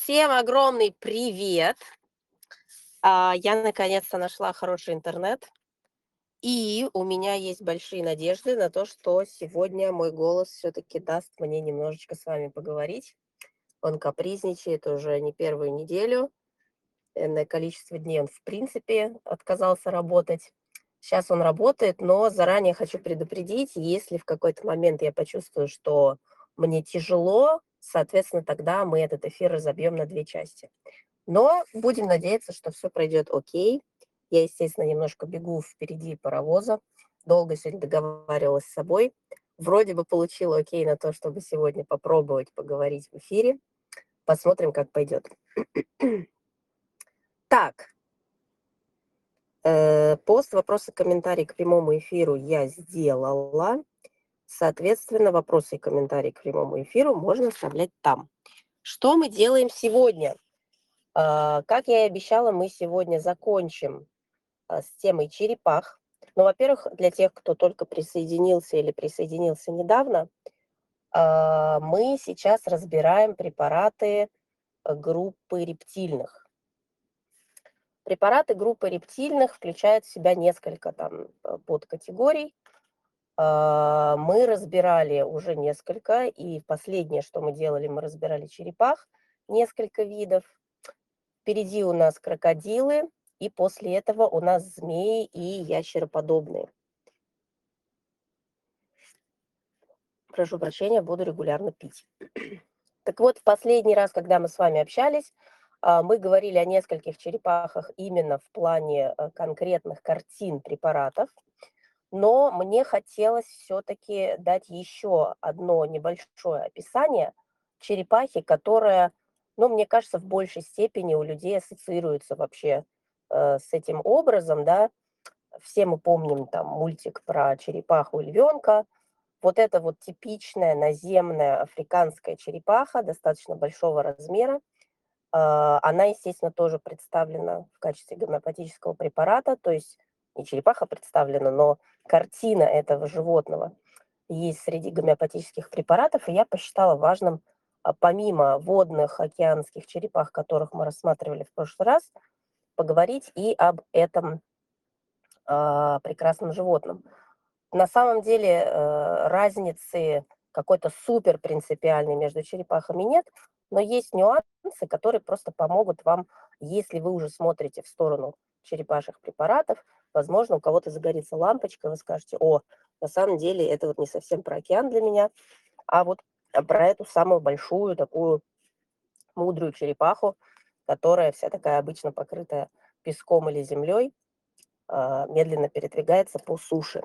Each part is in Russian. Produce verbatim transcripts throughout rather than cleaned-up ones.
Всем огромный привет! А, я наконец-то нашла хороший интернет, и у меня есть большие надежды на то, что сегодня мой голос все-таки даст мне немножечко с вами поговорить. Он капризничает уже не первую неделю. Энное количество дней он в принципе отказался работать. Сейчас он работает, но заранее хочу предупредить, если в какой-то момент я почувствую, что мне тяжело, соответственно, тогда мы этот эфир разобьем на две части. Но будем надеяться, что все пройдет окей. Я, естественно, немножко бегу впереди паровоза. Долго сегодня договаривалась с собой. Вроде бы получила окей на то, чтобы сегодня попробовать поговорить в эфире. Посмотрим, как пойдет. Так, э, пост, вопросы, комментарии к прямому эфиру я сделала. Соответственно, вопросы и комментарии к прямому эфиру можно оставлять там. Что мы делаем сегодня? А, Как я и обещала, мы сегодня закончим а, с темой черепах. Ну, во-первых, для тех, кто только присоединился или присоединился недавно, а, мы сейчас разбираем препараты э, группы рептильных. Препараты группы рептильных включают в себя несколько там э, подкатегорий. А, Мы разбирали уже несколько, и последнее, что мы делали, мы разбирали черепах, несколько видов. Впереди у нас крокодилы, и после этого у нас змеи и ящероподобные. Прошу прощения, буду регулярно пить. Так вот, в последний раз, когда мы с вами общались, а, мы говорили о нескольких черепахах именно в плане э, конкретных картин препаратов, но мне хотелось все-таки дать еще одно небольшое описание черепахи, которая, ну, мне кажется, в большей степени у людей ассоциируется вообще э, с этим образом, да. Все мы помним там мультик про черепаху и львенка. Вот это вот типичная наземная африканская черепаха достаточно большого размера. А, Она, естественно, тоже представлена в качестве гомеопатического препарата, то есть не черепаха представлена, но картина этого животного есть среди гомеопатических препаратов, и я посчитала важным, а, помимо водных океанских черепах, которых мы рассматривали в прошлый раз, поговорить и об этом а, прекрасном животном. На самом деле, э, разницы какой-то супер принципиальной между черепахами нет, но есть нюансы, которые просто помогут вам, если вы уже смотрите в сторону черепашьих препаратов. Возможно, у кого-то загорится лампочка, вы скажете: "О, на самом деле это вот не совсем про океан для меня, а вот а, про эту самую большую такую мудрую черепаху, которая вся такая обычно покрытая песком или землей, а, медленно передвигается по суше".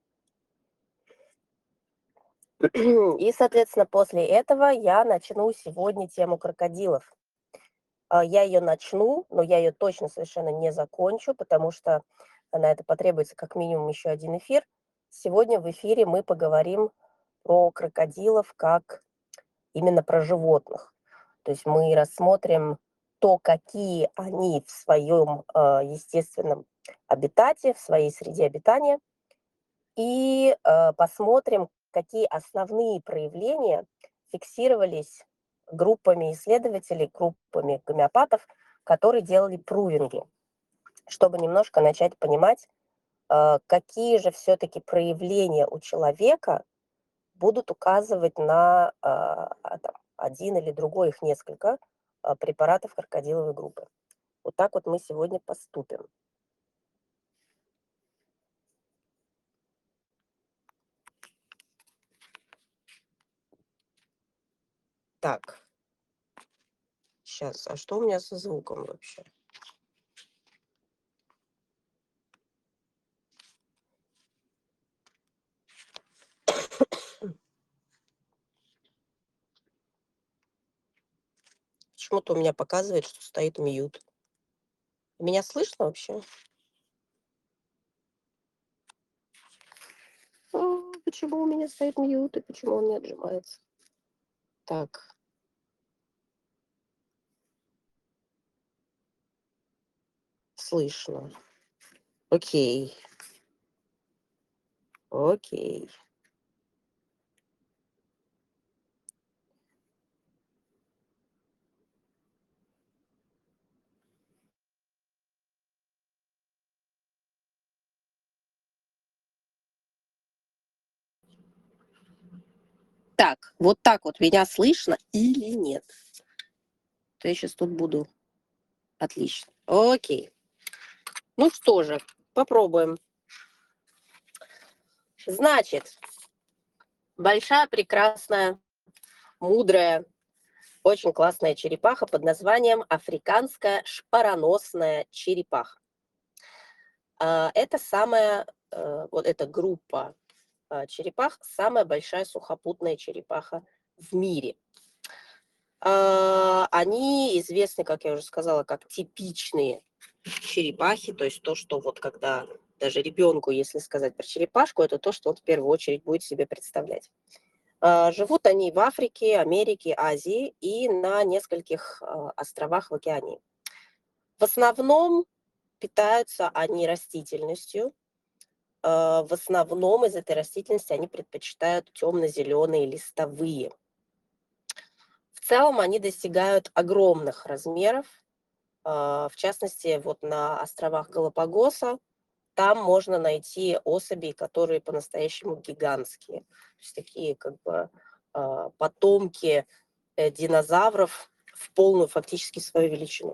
И, соответственно, после этого я начну сегодня тему крокодилов. А, Я ее начну, но я ее точно совершенно не закончу, потому что на это потребуется как минимум еще один эфир. Сегодня в эфире мы поговорим про крокодилов как именно про животных. То есть мы рассмотрим то, какие они в своем э, естественном обитате, в своей среде обитания, и э, посмотрим, какие основные проявления фиксировались группами исследователей, группами гомеопатов, которые делали прувинги, чтобы немножко начать понимать, э, какие же все-таки проявления у человека будут указывать на э, а, там, один или другой, их несколько э, препаратов крокодиловой группы. Вот так вот мы сегодня поступим. Так, сейчас, а что у меня со звуком вообще? Почему-то у меня показывает, что стоит мьют. Меня слышно вообще? А, почему у меня стоит мьют и почему он не отжимается? Так, слышно. Окей, окей. Так, вот так вот меня слышно или нет? То я сейчас тут буду. Отлично. Окей. Ну что же, попробуем. Значит, большая, прекрасная, мудрая, очень классная черепаха под названием африканская шпароносная черепаха. А, Это самая, э, вот эта группа а, черепах, самая большая сухопутная черепаха в мире. А, Они известны, как я уже сказала, как типичные черепахи, то есть то, что вот когда даже ребенку, если сказать про черепашку, это то, что он в первую очередь будет себе представлять. А, Живут они в Африке, Америке, Азии и на нескольких а, островах в океане. В основном питаются они растительностью. А, В основном из этой растительности они предпочитают темно-зеленые листовые. В целом они достигают огромных размеров. А, В частности, вот на островах Галапагоса там можно найти особей, которые по-настоящему гигантские. То есть такие как бы а, потомки э, динозавров в полную фактически свою величину.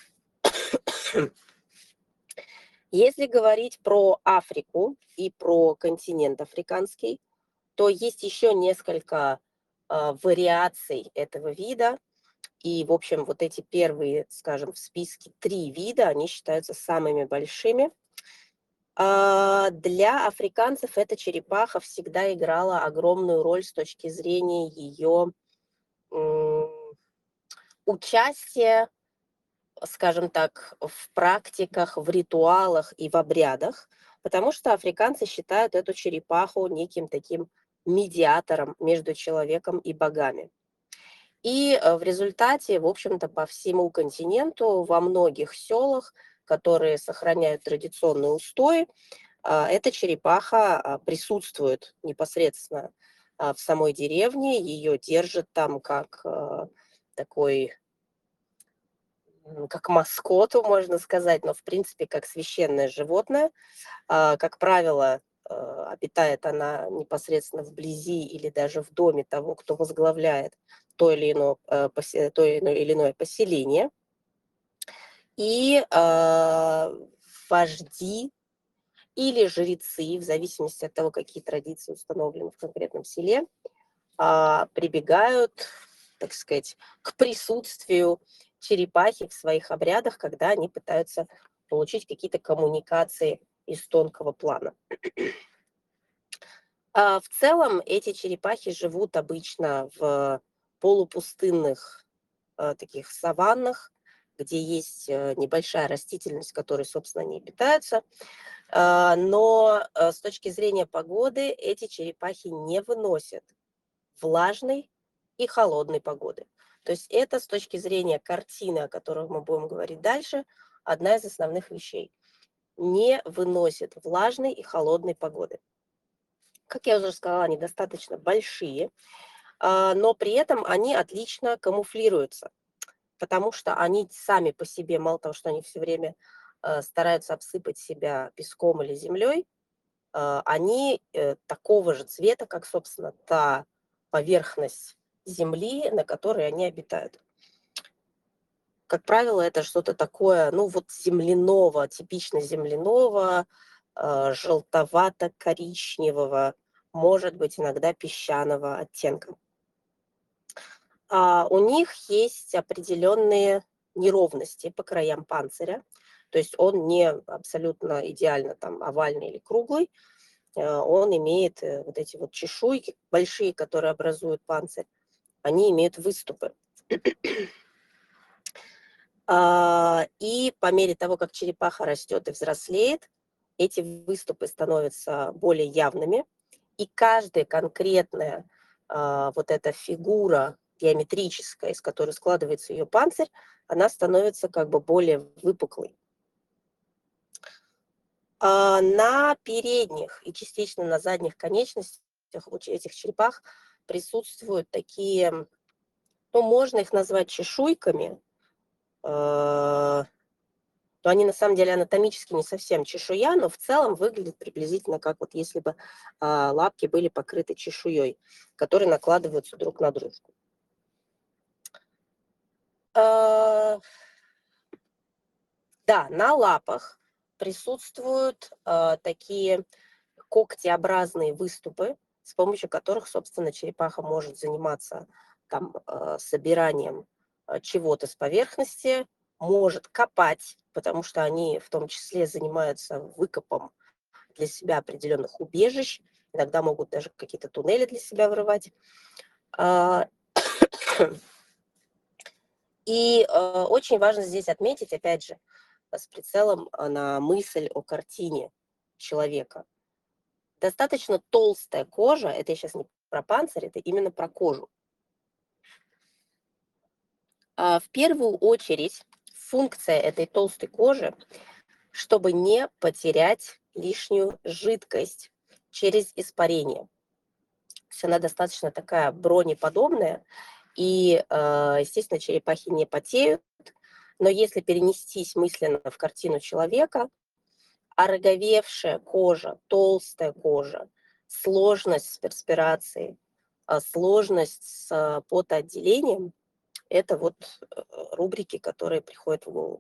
Если говорить про Африку и про континент африканский, то есть еще несколько а, вариаций этого вида. И, в общем, вот эти первые, скажем, в списке три вида, они считаются самыми большими. А, Для африканцев эта черепаха всегда играла огромную роль с точки зрения ее участия, скажем так, в практиках, в ритуалах и в обрядах, потому что африканцы считают эту черепаху неким таким медиатором между человеком и богами. И э, в результате, в общем-то, по всему континенту, во многих селах, которые сохраняют традиционные устои, а, эта черепаха а, присутствует непосредственно а, в самой деревне, ее держат там как а, такой, м, как маскоту, можно сказать, но в принципе как священное животное. А, Как правило, а, обитает она непосредственно вблизи или даже в доме того, кто возглавляет то или иное, э, посе- то или иное или иное поселение. И а, вожди или жрецы, в зависимости от того, какие традиции установлены в конкретном селе, а, прибегают, так сказать, к присутствию черепахи в своих обрядах, когда они пытаются получить какие-то коммуникации из тонкого плана. А, В целом эти черепахи живут обычно в полупустынных э, таких саваннах, где есть э, небольшая растительность, которой, собственно, они и питаются. А, Но э, с точки зрения погоды эти черепахи не выносят влажной и холодной погоды. То есть это с точки зрения картины, о которой мы будем говорить дальше, одна из основных вещей. Не выносит влажной и холодной погоды. Как я уже сказала, они достаточно большие, а, но при этом они отлично камуфлируются, потому что они сами по себе, мало того, что они все время э, стараются обсыпать себя песком или землей, а, они э, такого же цвета, как, собственно, та поверхность Земли, на которой они обитают. Как правило, это что-то такое, ну вот земляного, типично земляного, э, желтовато-коричневого, может быть, иногда песчаного оттенка. А, у них есть определенные неровности по краям панциря, то есть он не абсолютно идеально там овальный или круглый, э, он имеет э, вот эти вот чешуйки большие, которые образуют панцирь, они имеют выступы. А, И по мере того, как черепаха растет и взрослеет, эти выступы становятся более явными, и каждая конкретная а, вот эта фигура геометрическая, из которой складывается ее панцирь, она становится как бы более выпуклой. А на передних и частично на задних конечностях у ч- этих черепах присутствуют такие, ну, можно их назвать чешуйками, э, то они на самом деле анатомически не совсем чешуя, но в целом выглядят приблизительно как вот если бы а, лапки были покрыты чешуей, которые накладываются друг на дружку. А, да, на лапах присутствуют а, такие когтеобразные выступы, с помощью которых, собственно, черепаха может заниматься там а, собиранием а, чего-то с поверхности, может копать, потому что они в том числе занимаются выкопом для себя определенных убежищ, иногда могут даже какие-то туннели для себя вырывать. А, И э, очень важно здесь отметить, опять же, с прицелом а, на мысль о картине человека. Достаточно толстая кожа, это я сейчас не про панцирь, это именно про кожу. А в первую очередь функция этой толстой кожи, чтобы не потерять лишнюю жидкость через испарение. То есть она достаточно такая бронеподобная, и, э, естественно, черепахи не потеют, но если перенестись мысленно в картину человека, ороговевшая кожа, толстая кожа, сложность с перспирацией, а, сложность с а, потоотделением — это вот э, рубрики, которые приходят в голову.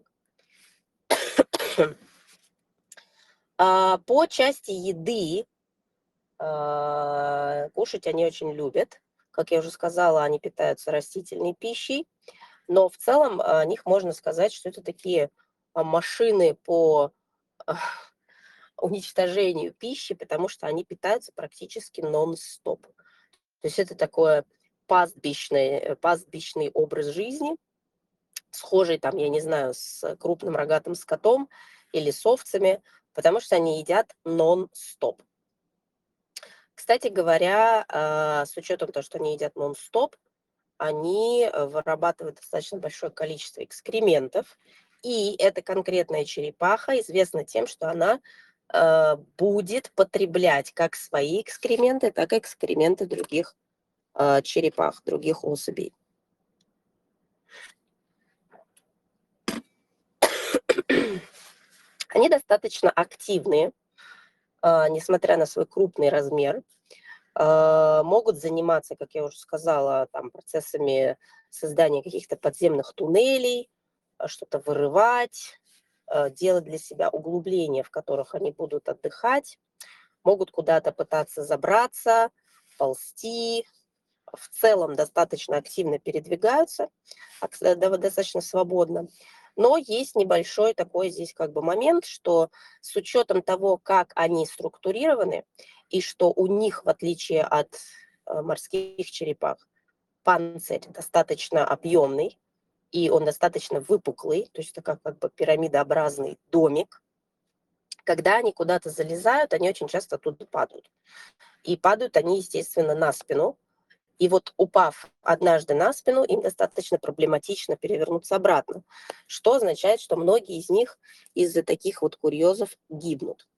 А, По части еды, а, кушать они очень любят. Как я уже сказала, они питаются растительной пищей, но в целом о них можно сказать, что это такие а, машины по уничтожению пищи, потому что они питаются практически нон-стоп. То есть это такое пастбищный, э, пастбищный образ жизни, схожий там, я не знаю, с крупным рогатым скотом или с овцами, потому что они едят нон-стоп. Кстати говоря, а, с учетом того, что они едят нон-стоп, они э, вырабатывают достаточно большое количество экскрементов, и эта конкретная черепаха известна тем, что она э, будет потреблять как свои экскременты, так и экскременты других э, черепах, других особей. Они достаточно активные, а, несмотря на свой крупный размер, а, могут заниматься, как я уже сказала, там, процессами создания каких-то подземных туннелей, а, что-то вырывать, а, делать для себя углубления, в которых они будут отдыхать, могут куда-то пытаться забраться, ползти, в целом достаточно активно передвигаются, а, кс- да, достаточно свободно. Но есть небольшой такой здесь как бы момент, что с учетом того, как они структурированы, и что у них, в отличие от э, морских черепах, панцирь достаточно объемный, и он достаточно выпуклый, то есть это как, как бы пирамидообразный домик. Когда они куда-то залезают, они очень часто оттуда падают. И падают они, естественно, на спину, и вот упав однажды на спину, им достаточно проблематично перевернуться обратно, что означает, что многие из них из-за таких вот курьезов гибнут.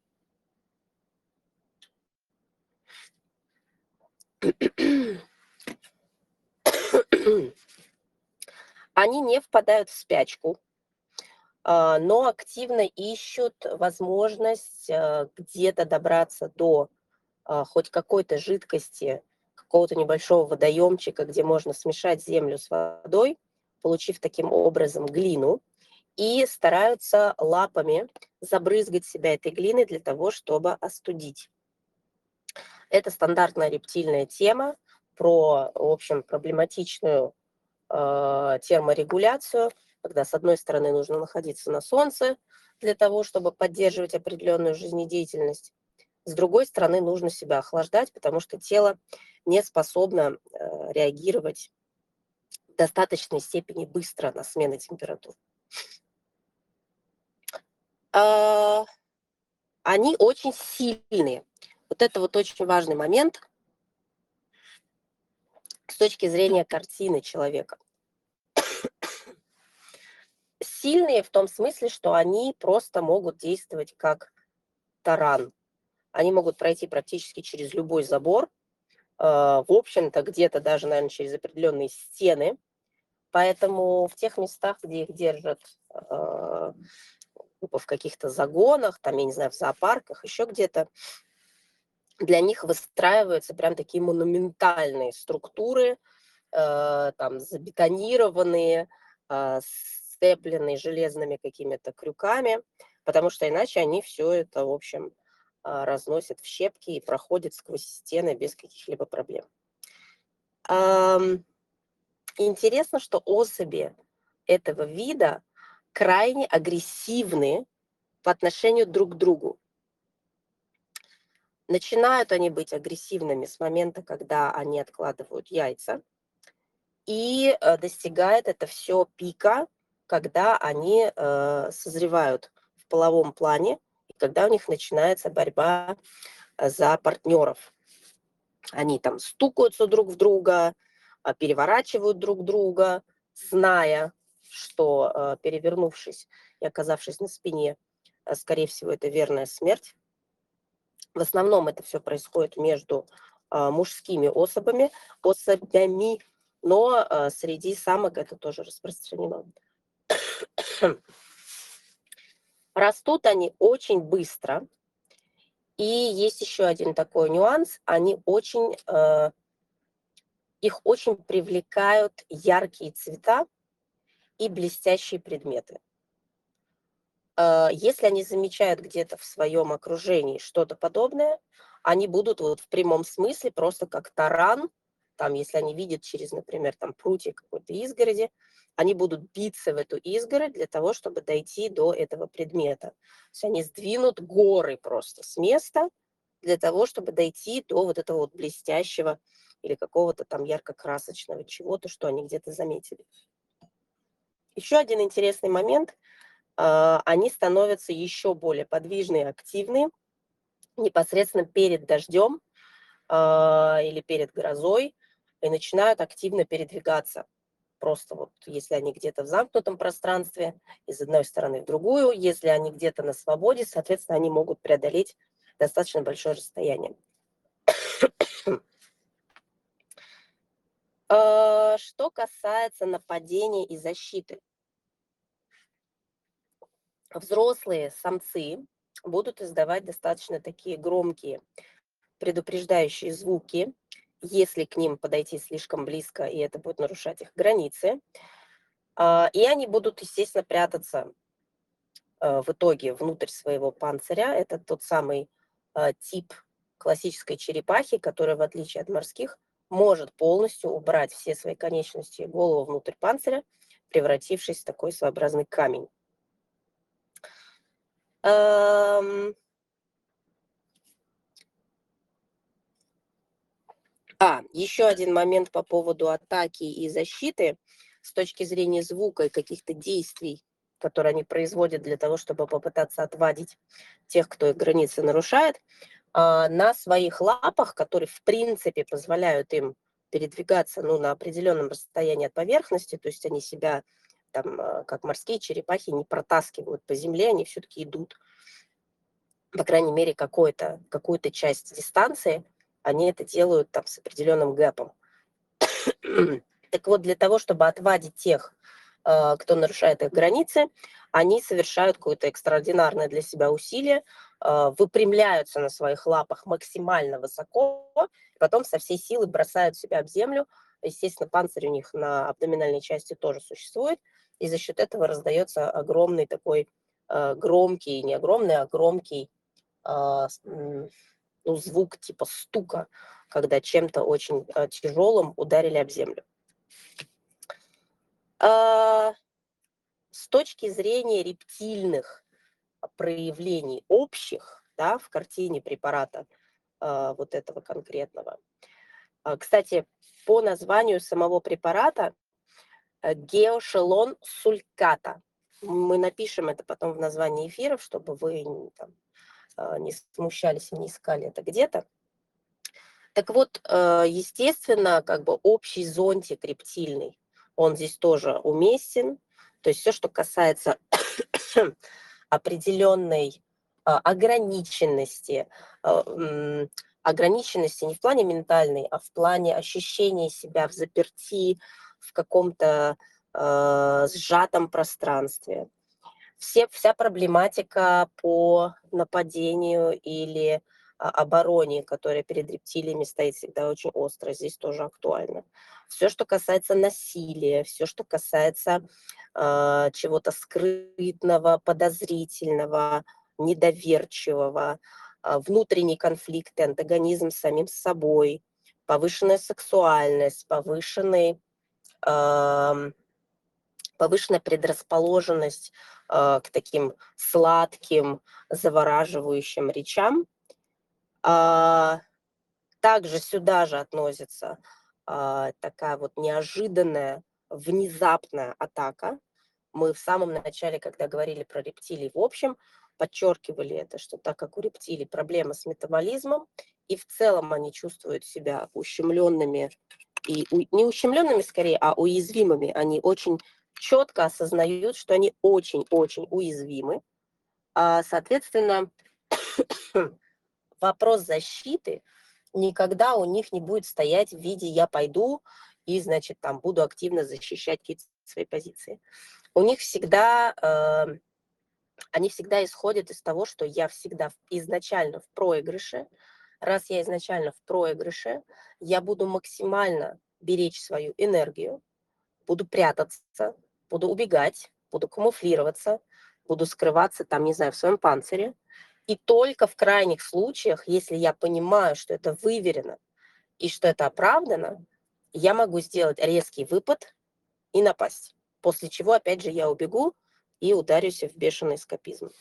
Они не впадают в спячку, а, но активно ищут возможность а, где-то добраться до а, хоть какой-то жидкости, какого-то небольшого водоемчика, где можно смешать землю с водой, получив таким образом глину, и стараются лапами забрызгать себя этой глиной для того, чтобы остудить. Это стандартная рептильная тема про, в общем, проблематичную э, терморегуляцию, когда с одной стороны нужно находиться на солнце для того, чтобы поддерживать определенную жизнедеятельность, с другой стороны нужно себя охлаждать, потому что тело не способно э, реагировать в достаточной степени быстро на смены температур. А, Они очень сильные. Вот это вот очень важный момент с точки зрения картины человека. Сильные в том смысле, что они просто могут действовать как таран. Они могут пройти практически через любой забор, э, в общем-то, где-то даже, наверное, через определенные стены. Поэтому в тех местах, где их держат э, в каких-то загонах, там, я не знаю, в зоопарках, еще где-то, для них выстраиваются прям такие монументальные структуры, э, там, забетонированные, э, сцепленные железными какими-то крюками, потому что иначе они все это, в общем, э, разносят в щепки и проходят сквозь стены без каких-либо проблем. Ам, Интересно, что особи этого вида крайне агрессивны по отношению друг к другу. Начинают они быть агрессивными с момента, когда они откладывают яйца, и э, достигает это все пика, когда они э, созревают в половом плане, и когда у них начинается борьба э, за партнеров. Они там стукаются друг в друга, а, переворачивают друг друга, зная, что, э, перевернувшись и оказавшись на спине, э, скорее всего, это верная смерть. В основном это все происходит между, а, мужскими особами особями, но, э, среди самок это тоже распространено. Растут они очень быстро. И есть еще один такой нюанс: они очень, э, их очень привлекают яркие цвета и блестящие предметы. Э, если они замечают где-то в своем окружении что-то подобное, они будут вот в прямом смысле просто как таран, там, если они видят через, например, там прутья какой-то изгороди, они будут биться в эту изгородь для того, чтобы дойти до этого предмета. То есть они сдвинут горы просто с места для того, чтобы дойти до вот этого вот блестящего или какого-то там ярко-красочного чего-то, что они где-то заметили. Еще один интересный момент: а, они становятся еще более подвижные и активные непосредственно перед дождем, а, или перед грозой, и начинают активно передвигаться. Просто вот если они где-то в замкнутом пространстве, из одной стороны в другую, если они где-то на свободе, соответственно, они могут преодолеть достаточно большое расстояние. А, Что касается нападения и защиты. Взрослые самцы будут издавать достаточно такие громкие предупреждающие звуки, если к ним подойти слишком близко, и это будет нарушать их границы. А, И они будут, естественно, прятаться э, в итоге внутрь своего панциря. Это тот самый э, тип классической черепахи, которая, в отличие от морских, может полностью убрать все свои конечности и голову внутрь панциря, превратившись в такой своеобразный камень. Эм, А, еще один момент по поводу атаки и защиты с точки зрения звука и каких-то действий, которые они производят для того, чтобы попытаться отвадить тех, кто их границы нарушает. А, на своих лапах, которые в принципе позволяют им передвигаться, ну, на определенном расстоянии от поверхности, то есть они себя там, а, как морские черепахи, не протаскивают по земле, они все-таки идут, по крайней мере, какой-то, какую-то часть дистанции, они это делают там с определенным гэпом. Так вот, для того, чтобы отвадить тех, э, кто нарушает их границы, они совершают какое-то экстраординарное для себя усилие, э, выпрямляются на своих лапах максимально высоко, потом со всей силы бросают себя об землю. Естественно, панцирь у них на абдоминальной части тоже существует, и за счет этого раздается огромный такой э, громкий, не огромный, а громкий а, ну, звук типа стука, когда чем-то очень э, тяжелым ударили об землю. А, С точки зрения рептильных проявлений общих, да, в картине препарата а, вот этого конкретного. А, Кстати, по названию самого препарата э, геошелон сульката. Мы напишем это потом в названии эфиров, чтобы вы там, а, не смущались и не искали это где-то. Так вот, э, естественно, как бы общий зонтик рептильный, он здесь тоже уместен. То есть все, что касается определенной а, ограниченности, а, м, ограниченности не в плане ментальной, а в плане ощущения себя в заперти, в каком-то а, сжатом пространстве. все, вся проблематика по нападению или а, обороне, которая перед рептилиями стоит, всегда очень остро, здесь тоже актуально. Все, что касается насилия, все, что касается а, чего-то скрытного, подозрительного, недоверчивого, а, внутренние конфликты, антагонизм с самим собой, повышенная сексуальность, повышенный, ам, повышенная предрасположенность а, к таким сладким, завораживающим речам. А, также сюда же относится а, такая вот неожиданная, внезапная атака. Мы в самом начале, когда говорили про рептилий в общем, подчеркивали это, что так как у рептилий проблема с метаболизмом, и в целом они чувствуют себя ущемленными, и у, не ущемленными скорее, а уязвимыми. Они очень четко осознают, что они очень-очень уязвимы. А, соответственно, вопрос защиты никогда у них не будет стоять в виде «я пойду и, значит, там буду активно защищать какие-то свои позиции». У них всегда, э, они всегда исходят из того, что я всегда изначально в проигрыше. Раз я изначально в проигрыше, я буду максимально беречь свою энергию, буду прятаться, буду убегать, буду камуфлироваться, буду скрываться там, не знаю, в своем панцире. И только в крайних случаях, если я понимаю, что это выверено и что это оправдано, я могу сделать резкий выпад и напасть. После чего, опять же, я убегу и ударюсь в бешеный эскапизм.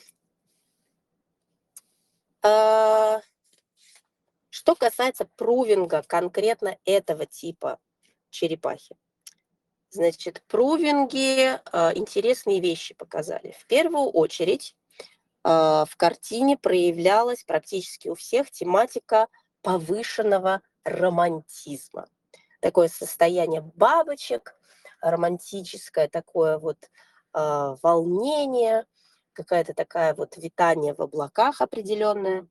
А, Что касается прувинга конкретно этого типа черепахи. Значит, прувинги а, интересные вещи показали. В первую очередь а, в картине проявлялась практически у всех тематика повышенного романтизма. Такое состояние бабочек, романтическое такое вот а, волнение, какая-то такая вот витание в облаках определенное.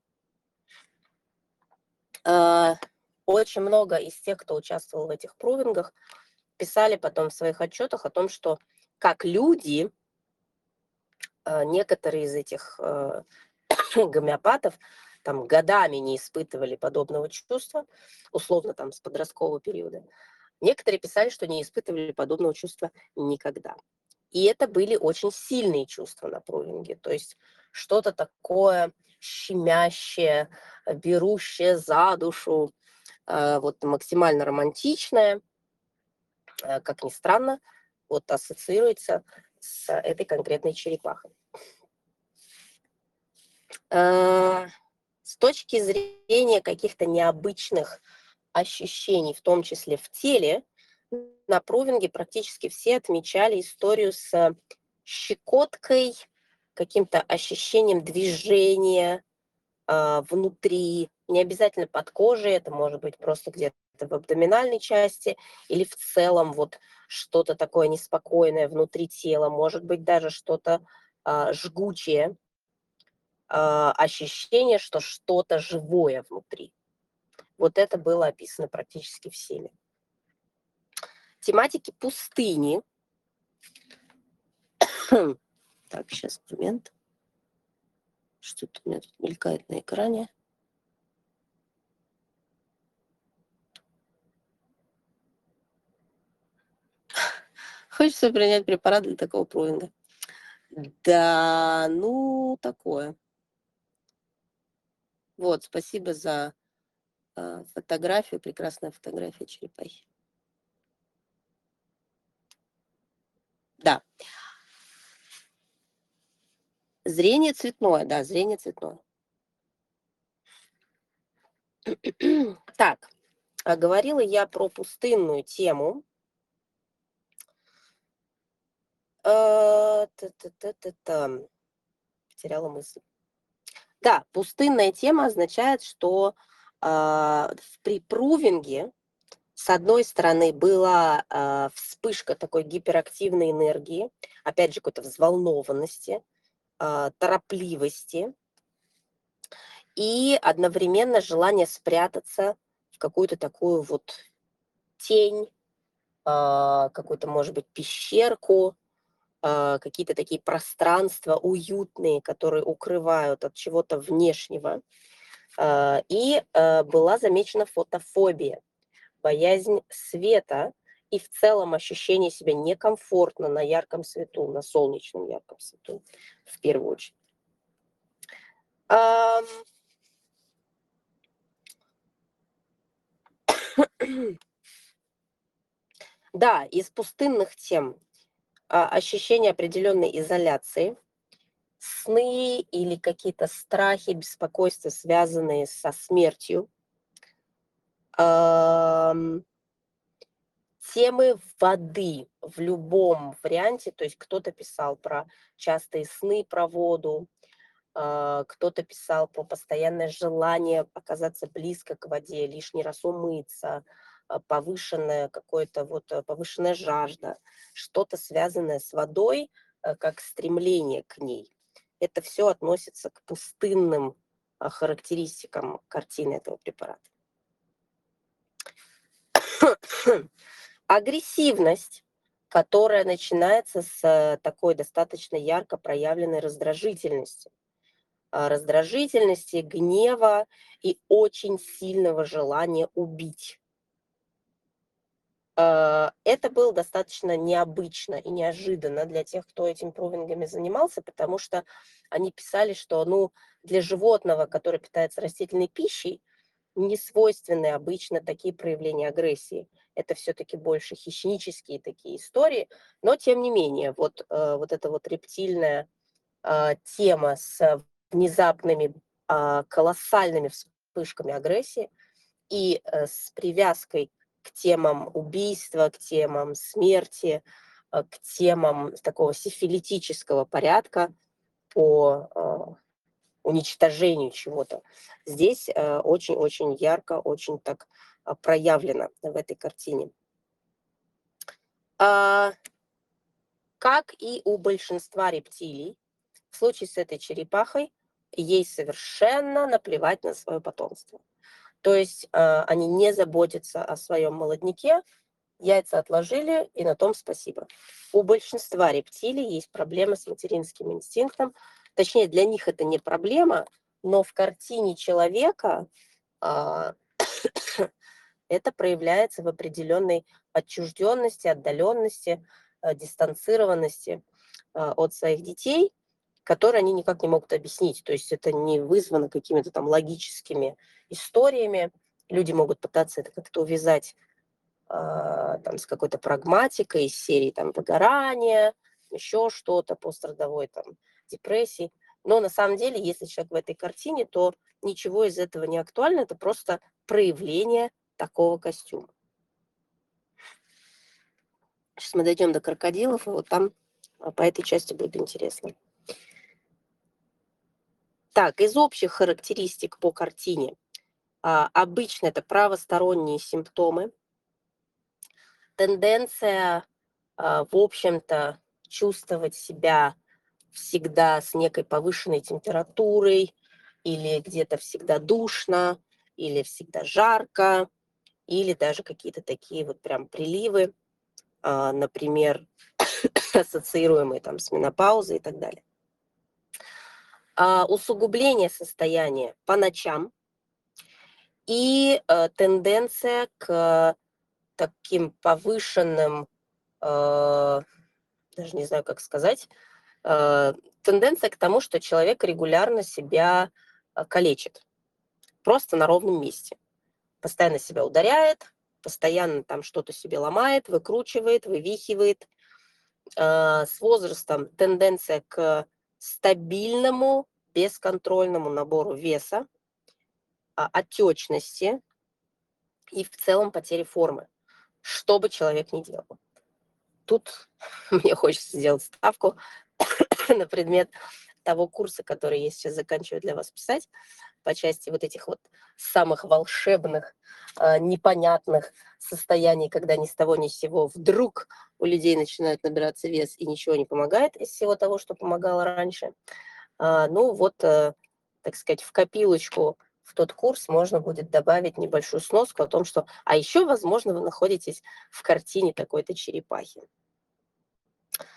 А, Очень много из тех, кто участвовал в этих прувингах, писали потом в своих отчетах о том, что как люди, а, некоторые из этих э, гомеопатов там годами не испытывали подобного чувства, условно там с подросткового периода. Некоторые писали, что не испытывали подобного чувства никогда. И это были очень сильные чувства на прувинге, то есть что-то такое щемящее, берущее за душу, э, вот максимально романтичное, э, как ни странно, вот ассоциируется с этой конкретной черепахой. Э, С точки зрения каких-то необычных ощущений, в том числе в теле, на прувинге практически все отмечали историю с щекоткой, каким-то ощущением движения а, внутри, не обязательно под кожей, это может быть просто где-то в абдоминальной части или в целом вот что-то такое неспокойное внутри тела, может быть даже что-то а, жгучее, а, ощущение, что что-то живое внутри. Вот это было описано практически всеми. Тематики пустыни. Так, сейчас, момент. Что-то у меня тут мелькает на экране. Хочется принять препарат для такого прувинга. Да, ну, такое. Вот, спасибо за э, фотографию, прекрасная фотография черепахи. Да, зрение цветное, да, зрение цветное. Так, а говорила я про пустынную тему. Э, та-та-та-та-та. Потеряла мысль. Да, пустынная тема означает, что а, в- при прувинге, с одной стороны, была а, вспышка такой гиперактивной энергии, опять же, какой-то взволнованности, а, торопливости и одновременно желание спрятаться в какую-то такую вот тень, а, какую-то, может быть, пещерку, э, какие-то такие пространства уютные, которые укрывают от чего-то внешнего. Э, и э, была замечена фотофобия, боязнь света и в целом ощущение себя некомфортно на ярком свету, на солнечном ярком свету в первую очередь. Ам. Да, из пустынных тем, а, ощущение определенной изоляции, сны или какие-то страхи, беспокойства, связанные со смертью. Ам. Темы воды в любом варианте, то есть кто-то писал про частые сны про воду, а, кто-то писал про постоянное желание оказаться близко к воде, лишний раз умыться, а, повышенное какое-то вот, э, повышенная жажда, что-то связанное с водой, э, как стремление к ней. Это всё относится к пустынным, а, характеристикам картины этого препарата. Агрессивность, которая начинается с, э, такой достаточно ярко проявленной раздражительности. А, раздражительности, гнева и очень сильного желания убить. А, это было достаточно необычно и неожиданно для тех, кто этим провингами занимался, потому что они писали, что, ну, для животного, которое питается растительной пищей, не свойственны обычно такие проявления агрессии. Это всё-таки больше хищнические такие истории. Но тем не менее, вот, э, вот эта вот рептильная, а, тема с внезапными, а, колоссальными вспышками агрессии и, э, с привязкой к темам убийства, к темам смерти, а, к темам такого сифилитического порядка по, а, уничтожению чего-то. Здесь, э, очень-очень ярко, очень так, а, проявлено в этой картине. А как и у большинства рептилий, в случае с этой черепахой ей совершенно наплевать на своё потомство. То есть, а, они не заботятся о своём молодняке, яйца отложили, и на том спасибо. У большинства рептилий есть проблемы с материнским инстинктом. Точнее, для них это не проблема, но в картине человека, а, это проявляется в определенной отчужденности, отдаленности, а, дистанцированности, а, от своих детей, которые они никак не могут объяснить. То есть это не вызвано какими-то там логическими историями. Люди могут пытаться это как-то увязать, а, там, с какой-то прагматикой из серии там выгорания, еще что-то, пострадовой там депрессии. Но на самом деле, если человек в этой картине, то ничего из этого не актуально. Это просто проявление такого костюма. Щас мы дойдем до крокодилов, и вот там, а, по этой части будет интересно. Так, из общих характеристик по картине. А, обычно это правосторонние симптомы. Тенденция, а, в общем-то, чувствовать себя всегда с некой повышенной температурой, или где-то всегда душно, или всегда жарко, или даже какие-то такие вот прям приливы, а, например, ассоциируемые там с менопаузой и так далее. А, усугубление состояния по ночам и, э, тенденция к таким повышенным, а, даже не знаю, как сказать, а, тенденция к тому, что человек регулярно себя, а, калечит просто на ровном месте. Постоянно себя ударяет, постоянно там что-то себе ломает, выкручивает, вывихивает. А, с возрастом тенденция к стабильному, бесконтрольному набору веса а, отечности и в целом потере формы, что бы человек ни делал. Тут мне хочется сделать ставку на предмет того курса, который я сейчас заканчиваю для вас писать по части вот этих вот самых волшебных, а, непонятных состояний, когда ни с того ни с сего вдруг у людей начинает набираться вес и ничего не помогает из всего того, что помогало раньше. А, ну вот, э, так сказать, в копилочку в тот курс можно будет добавить небольшую сноску о том, что а еще, возможно, вы находитесь в картине такой-то черепахи.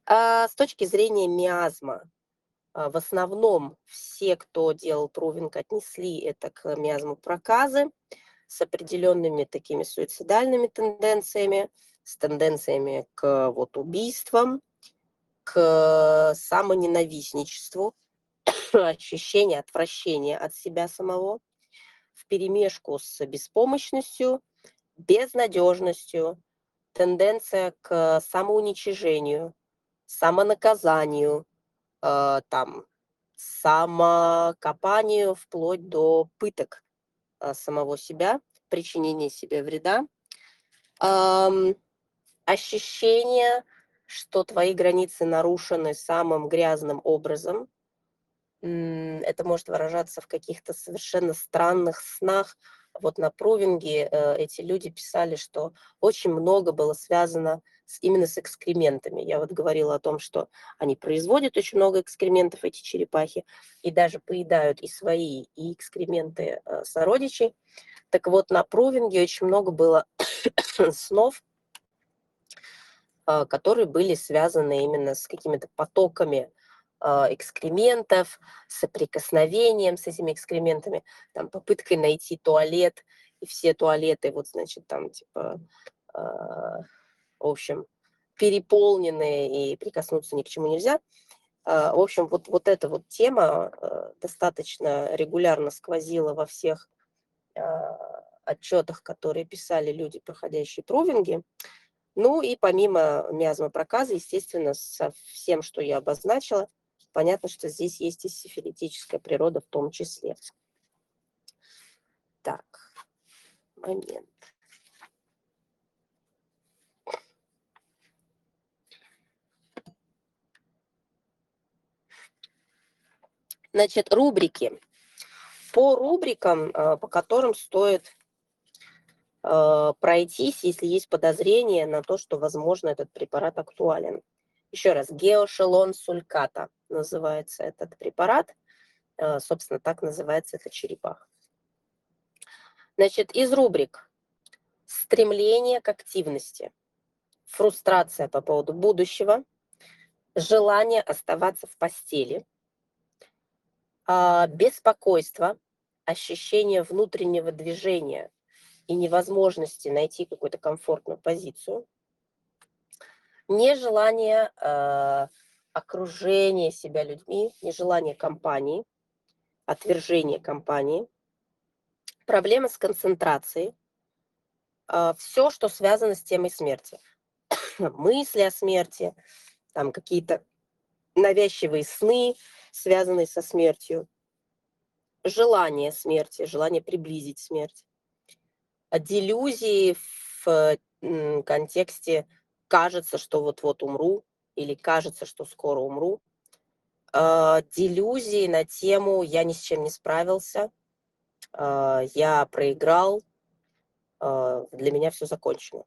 А, с точки зрения миазма, а, в основном все, кто делал прувинг, отнесли это к миазму проказы с определенными такими суицидальными тенденциями, с тенденциями к вот убийствам, к самоненавистничеству, ощущение отвращения от себя самого, вперемешку с беспомощностью, безнадежностью, тенденция к самоуничижению, самонаказанию, э, там, самокопанию вплоть до пыток э, самого себя, причинения себе вреда, Ам, ощущение, что твои границы нарушены самым грязным образом. М, Это может выражаться в каких-то совершенно странных снах. Вот на прувинге э, эти люди писали, что очень много было связано с, именно с экскрементами. Я вот говорила о том, что они производят очень много экскрементов, эти черепахи, и даже поедают и свои, и экскременты э, сородичей. Так вот, на прувинге очень много было снов, а, которые были связаны именно с какими-то потоками а, экскрементов, соприкосновением с этими экскрементами, там, попыткой найти туалет, и все туалеты, вот, значит, там, типа, а, в общем, переполненные, и прикоснуться ни к чему нельзя. А, В общем, вот, вот эта вот тема а, достаточно регулярно сквозила во всех а, отчетах, которые писали люди, проходящие прувинги. Ну и помимо миазмопроказа, естественно, со всем, что я обозначила, понятно, что здесь есть и сифилитическая природа в том числе. Так, момент. Значит, рубрики. По рубрикам, а, по которым стоит а, пройтись, если есть подозрение на то, что, возможно, этот препарат актуален. Еще раз, геошелон сульката называется этот препарат. А, Собственно, так называется эта черепаха. Значит, из рубрик: стремление к активности, фрустрация по поводу будущего, желание оставаться в постели, а, беспокойство, ощущение внутреннего движения и невозможности найти какую-то комфортную позицию, нежелание э, окружения себя людьми, нежелание компании, отвержение компании, проблемы с концентрацией, все, что связано с темой смерти. Мысли о смерти, там какие-то навязчивые сны, связанные со смертью, желание смерти, желание приблизить смерть, а делюзии в м, контексте кажется, что вот-вот умру, или кажется, что скоро умру, а, делюзии на тему «я ни с чем не справился», а, «я проиграл», а, «для меня все закончено».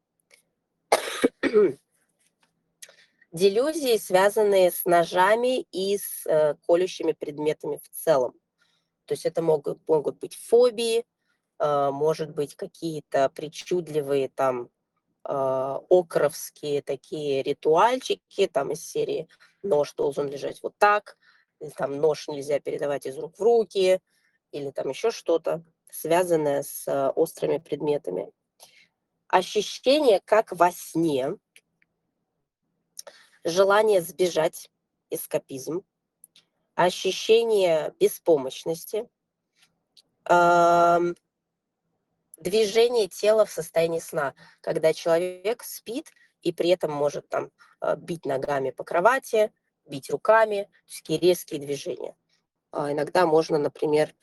Делюзии, связанные с ножами и с э, колющими предметами в целом. То есть это могут, могут быть фобии, а, может быть, какие-то причудливые там а, окровские такие ритуальчики, там из серии «нож должен лежать вот так», или там «нож нельзя передавать из рук в руки», или там еще что-то, связанное с а, острыми предметами. Ощущение, как во сне, желание сбежать, эскапизм, ощущение беспомощности, ам, движение тела в состоянии сна, когда человек спит и при этом может там а, бить ногами по кровати, бить руками, то есть такие резкие движения. А иногда можно, например,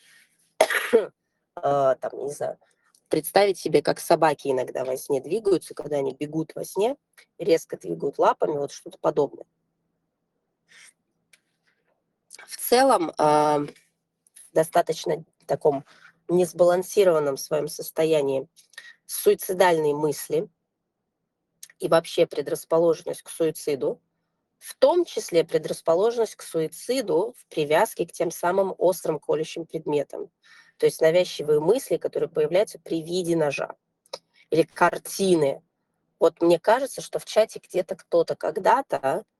а, там, не знаю, представить себе, как собаки иногда во сне двигаются, когда они бегут во сне, резко двигают лапами, вот что-то подобное. В целом, а, в достаточно таком несбалансированном своем состоянии суицидальные мысли и вообще предрасположенность к суициду, в том числе предрасположенность к суициду в привязке к тем самым острым колющим предметам. То есть навязчивые мысли, которые появляются при виде ножа. Или картины. Вот мне кажется, что в чате где-то кто-то когда-то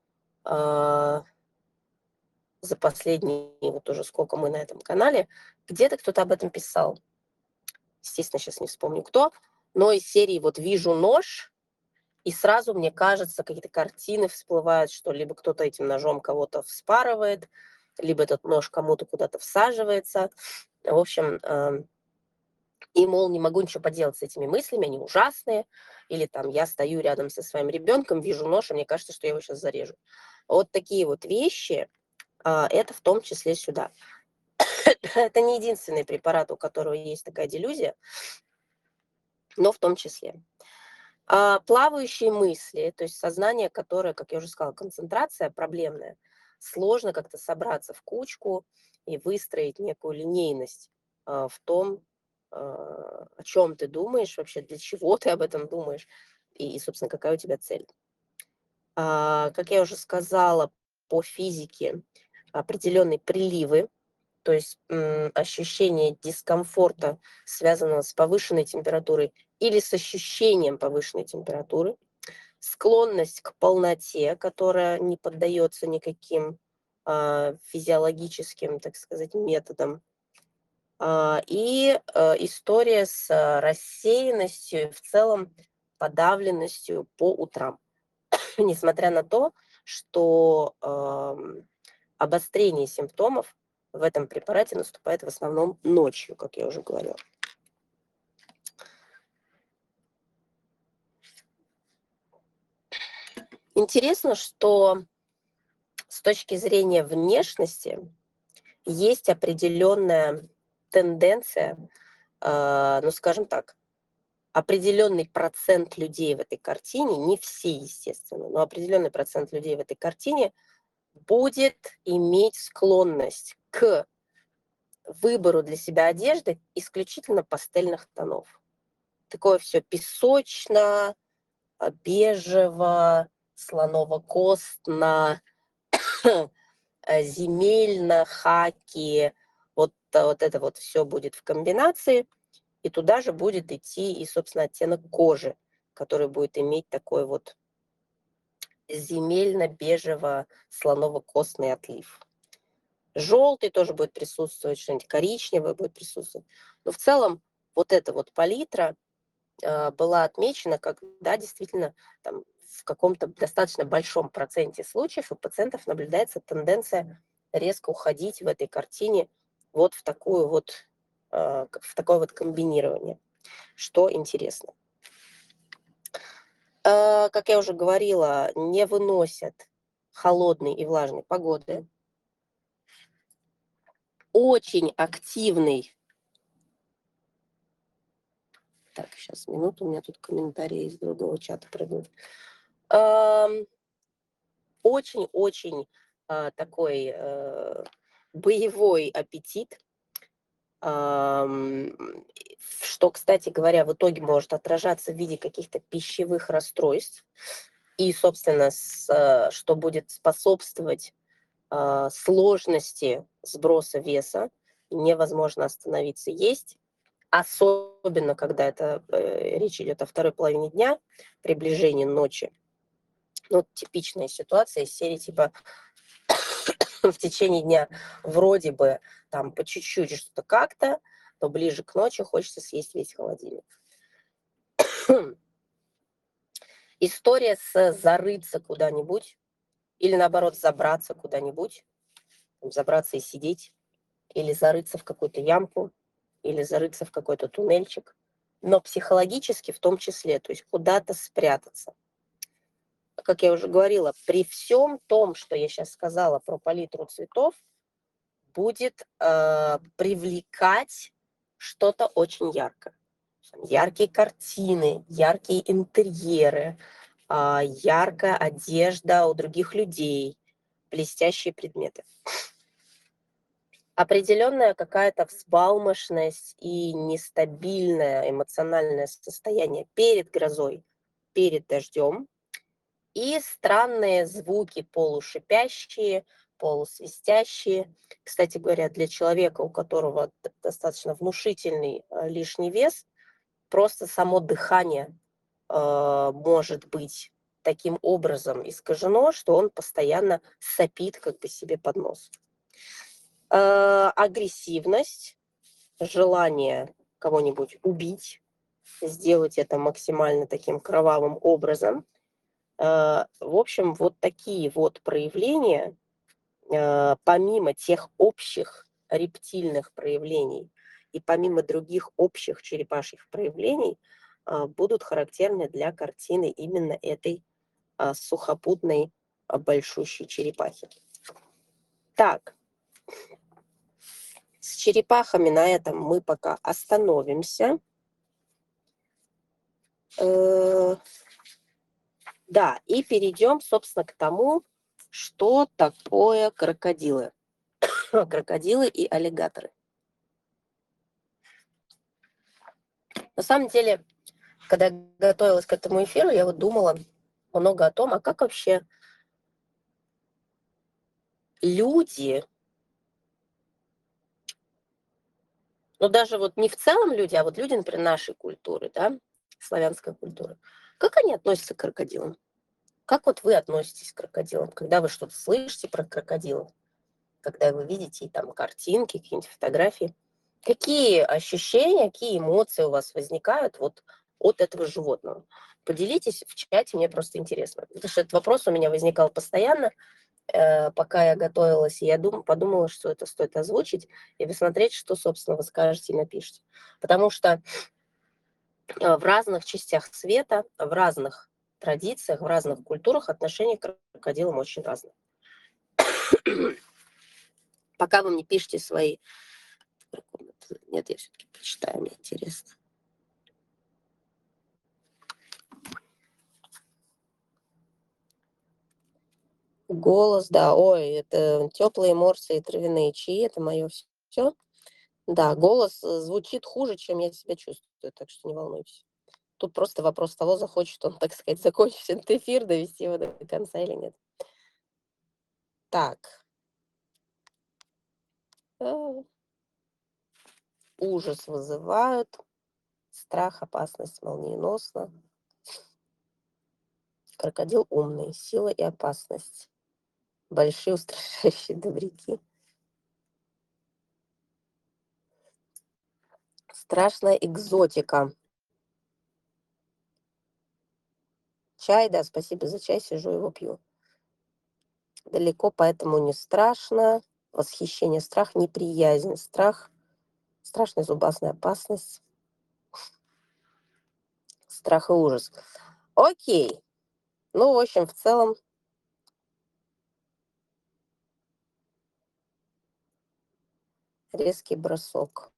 э, за последние, вот уже сколько мы на этом канале, где-то кто-то об этом писал. Естественно, сейчас не вспомню кто, но из серии вот вижу нож, и сразу, мне кажется, какие-то картины всплывают, что либо кто-то этим ножом кого-то вспарывает, либо этот нож кому-то куда-то всаживается. В общем, э, и, мол, не могу ничего поделать с этими мыслями, они ужасные. Или там я стою рядом со своим ребенком, вижу нож, и мне кажется, что я его сейчас зарежу. Вот такие вот вещи, э, это в том числе сюда. Это не единственный препарат, у которого есть такая делюзия, но в том числе. А, плавающие мысли, то есть сознание, которое, как я уже сказала, концентрация проблемная, сложно как-то собраться в кучку и выстроить некую линейность а, в том, а, о чем ты думаешь вообще, для чего ты об этом думаешь и, и, собственно, какая у тебя цель. А, как я уже сказала, по физике определенные приливы, то есть м, ощущение дискомфорта, связанного с повышенной температурой или с ощущением повышенной температуры, склонность к полноте, которая не поддается никаким а, физиологическим, так сказать, методам, а, и а, история с а, рассеянностью и в целом подавленностью по утрам, несмотря на то, что ам, обострение симптомов в этом препарате наступает в основном ночью, как я уже говорила. Интересно, что с точки зрения внешности есть определенная тенденция, а, ну, скажем так, определенный процент людей в этой картине, не все, естественно, но определенный процент людей в этой картине будет иметь склонность к выбору для себя одежды исключительно пастельных тонов. Такое все песочно, а, бежево, слоново-костно, э, земельно, хаки. Вот, а, вот это вот все будет в комбинации, и туда же будет идти и, собственно, оттенок кожи, который будет иметь такой вот земельно-бежево-слоново-костный отлив. Желтый тоже будет присутствовать, что-нибудь коричневое будет присутствовать. Но в целом вот эта вот палитра э, была отмечена, как, да, действительно, там, в каком-то достаточно большом проценте случаев у пациентов наблюдается тенденция резко уходить в этой картине вот в такую вот, э, к- в такое вот комбинирование, что интересно. Э, Как я уже говорила, не выносят холодной и влажной погоды. Очень активный. Так, сейчас, минуту, у меня тут комментарии из другого чата придут. Ам, Очень-очень а, такой э, боевой аппетит, ам, что, кстати говоря, в итоге может отражаться в виде каких-то пищевых расстройств и, собственно, с, э, что будет способствовать а, сложности сброса веса, невозможно остановиться есть, особенно когда это э, речь идет о второй половине дня, приближении ночи. Ну, типичная ситуация из серии типа в течение дня вроде бы там по чуть-чуть что-то как-то, но ближе к ночи хочется съесть весь холодильник. История с зарыться куда-нибудь или наоборот забраться куда-нибудь, забраться и сидеть, или зарыться в какую-то ямку, или зарыться в какой-то туннельчик, но психологически в том числе, то есть куда-то спрятаться. Как я уже говорила, при всем том, что я сейчас сказала про палитру цветов, будет э, привлекать что-то очень яркое. Яркие картины, яркие интерьеры, а, яркая одежда у других людей, блестящие предметы. Определенная какая-то взбалмошность и нестабильное эмоциональное состояние перед грозой, перед дождем, и странные звуки полушипящие, полусвистящие. Кстати говоря, для человека, у которого д- достаточно внушительный э, лишний вес, просто само дыхание э, может быть таким образом искажено, что он постоянно сопит как бы себе под нос. Э, агрессивность, желание кого-нибудь убить, сделать это максимально таким кровавым образом. Э, в общем, вот такие вот проявления, э, помимо тех общих рептильных проявлений и помимо других общих черепашьих проявлений, э, будут характерны для картины именно этой э, сухопутной э, большущей черепахи. Так, с черепахами на этом мы пока остановимся. Э, да, и перейдем, собственно, к тому, что такое крокодилы. Крокодилы и аллигаторы. На самом деле, когда я готовилась к этому эфиру, я вот думала много о том, а как вообще люди, ну даже вот не в целом люди, а вот люди, например, нашей культуры, да, славянской культуры, как они относятся к крокодилам? Как вот вы относитесь к крокодилам, когда вы что-то слышите про крокодилов, когда вы видите там картинки, какие-нибудь фотографии? Какие ощущения, какие эмоции у вас возникают вот от этого животного? Поделитесь в чате, мне просто интересно. Потому что этот вопрос у меня возникал постоянно, э, пока я готовилась, и я дум, подумала, что это стоит озвучить и посмотреть, что, собственно, вы скажете и напишите. Потому что э, в разных частях света, в разных традициях, в разных культурах отношение к крокодилам очень разное. Пока вы мне пишете свои... Нет, я все-таки почитаю, мне интересно. Голос, да, ой, это теплые морсы и травяные чаи, это мое все. Да, голос э, звучит хуже, чем я себя чувствую, так что не волнуйтесь. Тут просто вопрос того, захочет он, так сказать, закончить этот эфир, довести его до конца или нет. Так. Э, Ужас вызывают, страх, опасность молниеносно. Крокодил умный, сила и опасность. Большие устрашающие добряки. Страшная экзотика. Чай, да, спасибо за чай, сижу его пью. Далеко, поэтому не страшно. Восхищение, страх, неприязнь, страх, страшная зубастная опасность, страх и ужас. Окей. Ну, в общем, в целом, резкий бросок.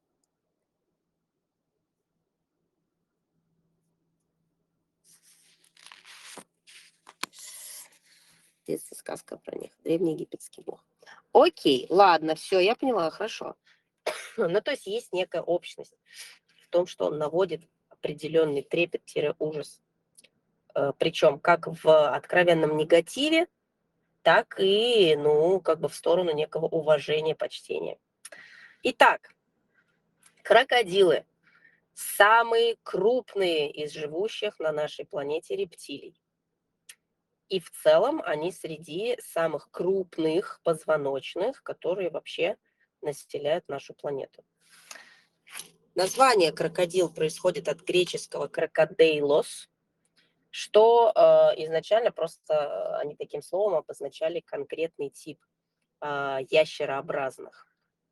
Детская сказка про них. Древний египетский бог. Окей, ладно, все, я поняла, хорошо. Ну, то есть есть некая общность в том, что он наводит определенный трепет-ужас. Причем как в откровенном негативе, так и, ну, как бы в сторону некого уважения, почтения. Итак, крокодилы. Самые крупные из живущих на нашей планете рептилий. И в целом они среди самых крупных позвоночных, которые вообще населяют нашу планету. Название крокодил происходит от греческого крокодейлос, что э, изначально просто они таким словом обозначали конкретный тип э, ящерообразных.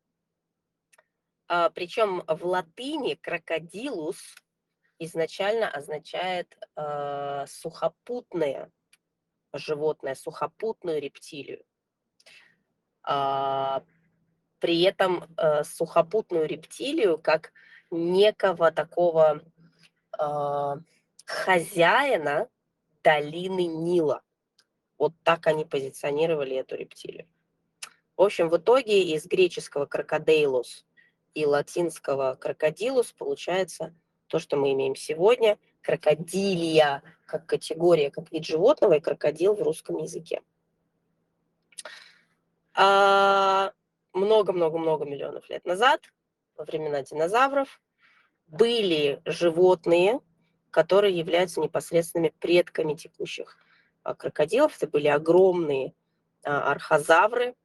А, причем в латыни крокодилус изначально означает э, сухопутное животное, сухопутную рептилию. А, при этом э, сухопутную рептилию как некого такого э, хозяина долины Нила. Вот так они позиционировали эту рептилию. В общем, в итоге из греческого крокодейлус и латинского крокодилус получается то, что мы имеем сегодня. Крокодилия как категория, как вид животного, и крокодил в русском языке. А много-много-много миллионов лет назад, во времена динозавров, были животные, которые являются непосредственными предками текущих а, крокодилов. Это были огромные а, архозавры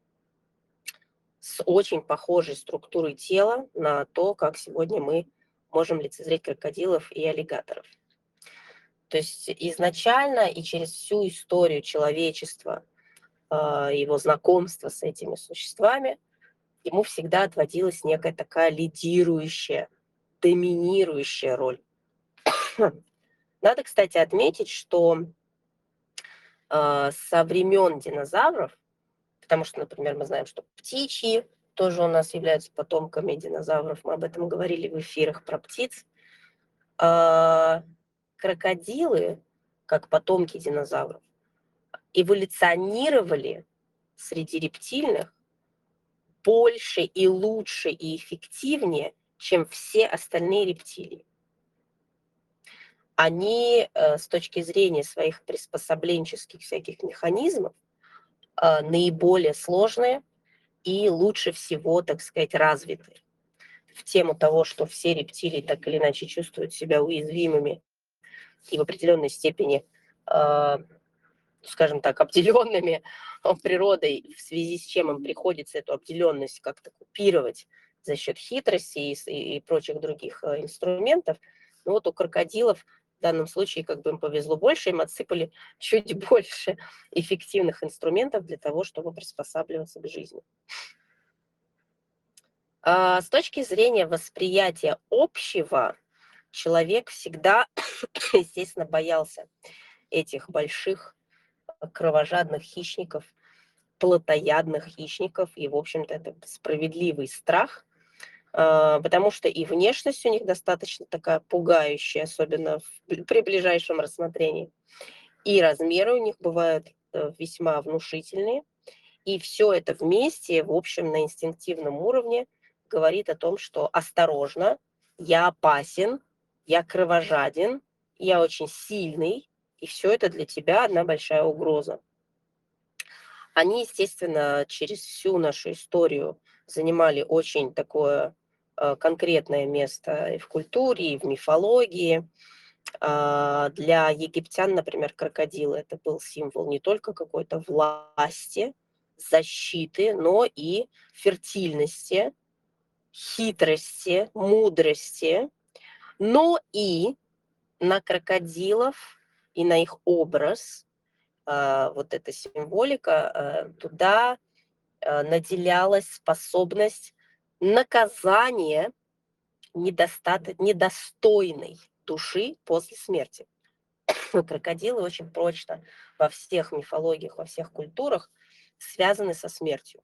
с очень похожей структурой тела на то, как сегодня мы можем лицезреть крокодилов и аллигаторов. То есть изначально и через всю историю человечества, а, его знакомства с этими существами, ему всегда отводилась некая такая лидирующая, доминирующая роль. Надо, кстати, отметить, что э, со времен динозавров, потому что, например, мы знаем, что птичьи тоже у нас являются потомками динозавров, мы об этом говорили в эфирах про птиц, э, крокодилы, как потомки динозавров, эволюционировали среди рептильных больше и лучше и эффективнее, чем все остальные рептилии. Они э, с точки зрения своих приспособленческих всяких механизмов э, наиболее сложные и лучше всего, так сказать, развиты. В тему того, что все рептилии так или иначе чувствуют себя уязвимыми и в определенной степени, э, скажем так, обделенными природой, в связи с чем им приходится эту обделенность как-то купировать за счет хитрости и, и, и прочих других э, инструментов. Ну вот у крокодилов в данном случае как бы им повезло больше, им отсыпали чуть больше эффективных инструментов для того, чтобы приспосабливаться к жизни. А с точки зрения восприятия общего, человек всегда, естественно, боялся этих больших кровожадных хищников, плотоядных хищников, и, в общем-то, это справедливый страх, потому что и внешность у них достаточно такая пугающая, особенно при ближайшем рассмотрении, и размеры у них бывают весьма внушительные, и все это вместе, в общем, на инстинктивном уровне говорит о том, что осторожно, я опасен, я кровожаден, я очень сильный, и все это для тебя одна большая угроза. Они, естественно, через всю нашу историю занимали очень такое э, конкретное место и в культуре, и в мифологии. А, Для египтян, например, крокодил это был символ не только какой-то власти, защиты, но и фертильности, хитрости, мудрости, но и на крокодилов и на их образ, а, вот эта символика, а, туда а, наделялась способность наказания недостат... недостойной души после смерти. Крокодилы очень прочно во всех мифологиях, во всех культурах связаны со смертью.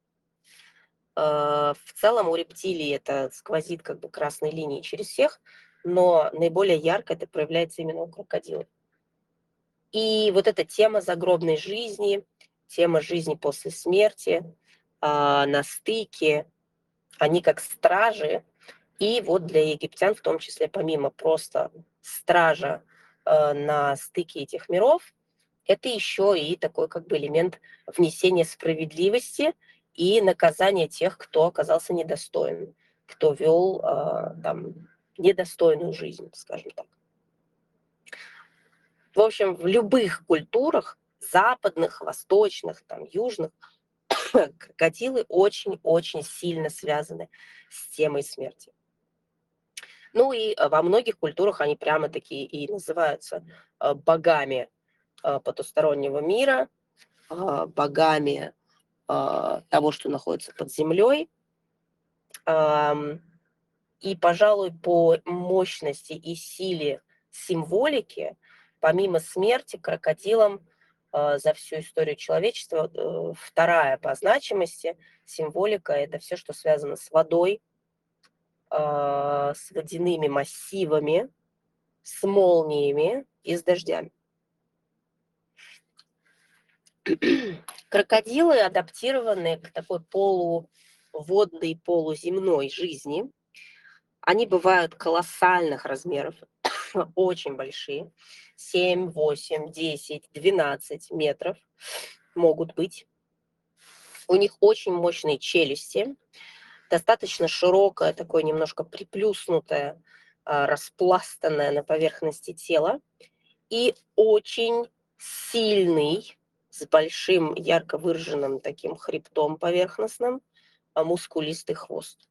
В целом у рептилий это сквозит как бы красной линией через всех, но наиболее ярко это проявляется именно у крокодилов. И вот эта тема загробной жизни, тема жизни после смерти, на стыке, они как стражи. И вот для египтян в том числе, помимо просто стража на стыке этих миров, это еще и такой как бы элемент внесения справедливости и наказания тех, кто оказался недостоин, кто вел э, там недостойную жизнь, скажем так. В общем, в любых культурах, западных, восточных, там, южных, крокодилы очень-очень сильно связаны с темой смерти. Ну и во многих культурах они прямо такие и называются богами потустороннего мира, богами того, что находится под землей. И, пожалуй, по мощности и силе символики, помимо смерти, крокодилам за всю историю человечества вторая по значимости символика – это все, что связано с водой, с водяными массивами, с молниями и с дождями. Крокодилы адаптированы к такой полуводной, полуземной жизни. Они бывают колоссальных размеров, очень большие, семь, восемь, десять, двенадцать метров могут быть. У них очень мощные челюсти, достаточно широкое, такое немножко приплюснутое а, распластанная на поверхности тела, и очень сильный, с большим ярко выраженным таким хребтом поверхностным, а, мускулистый хвост.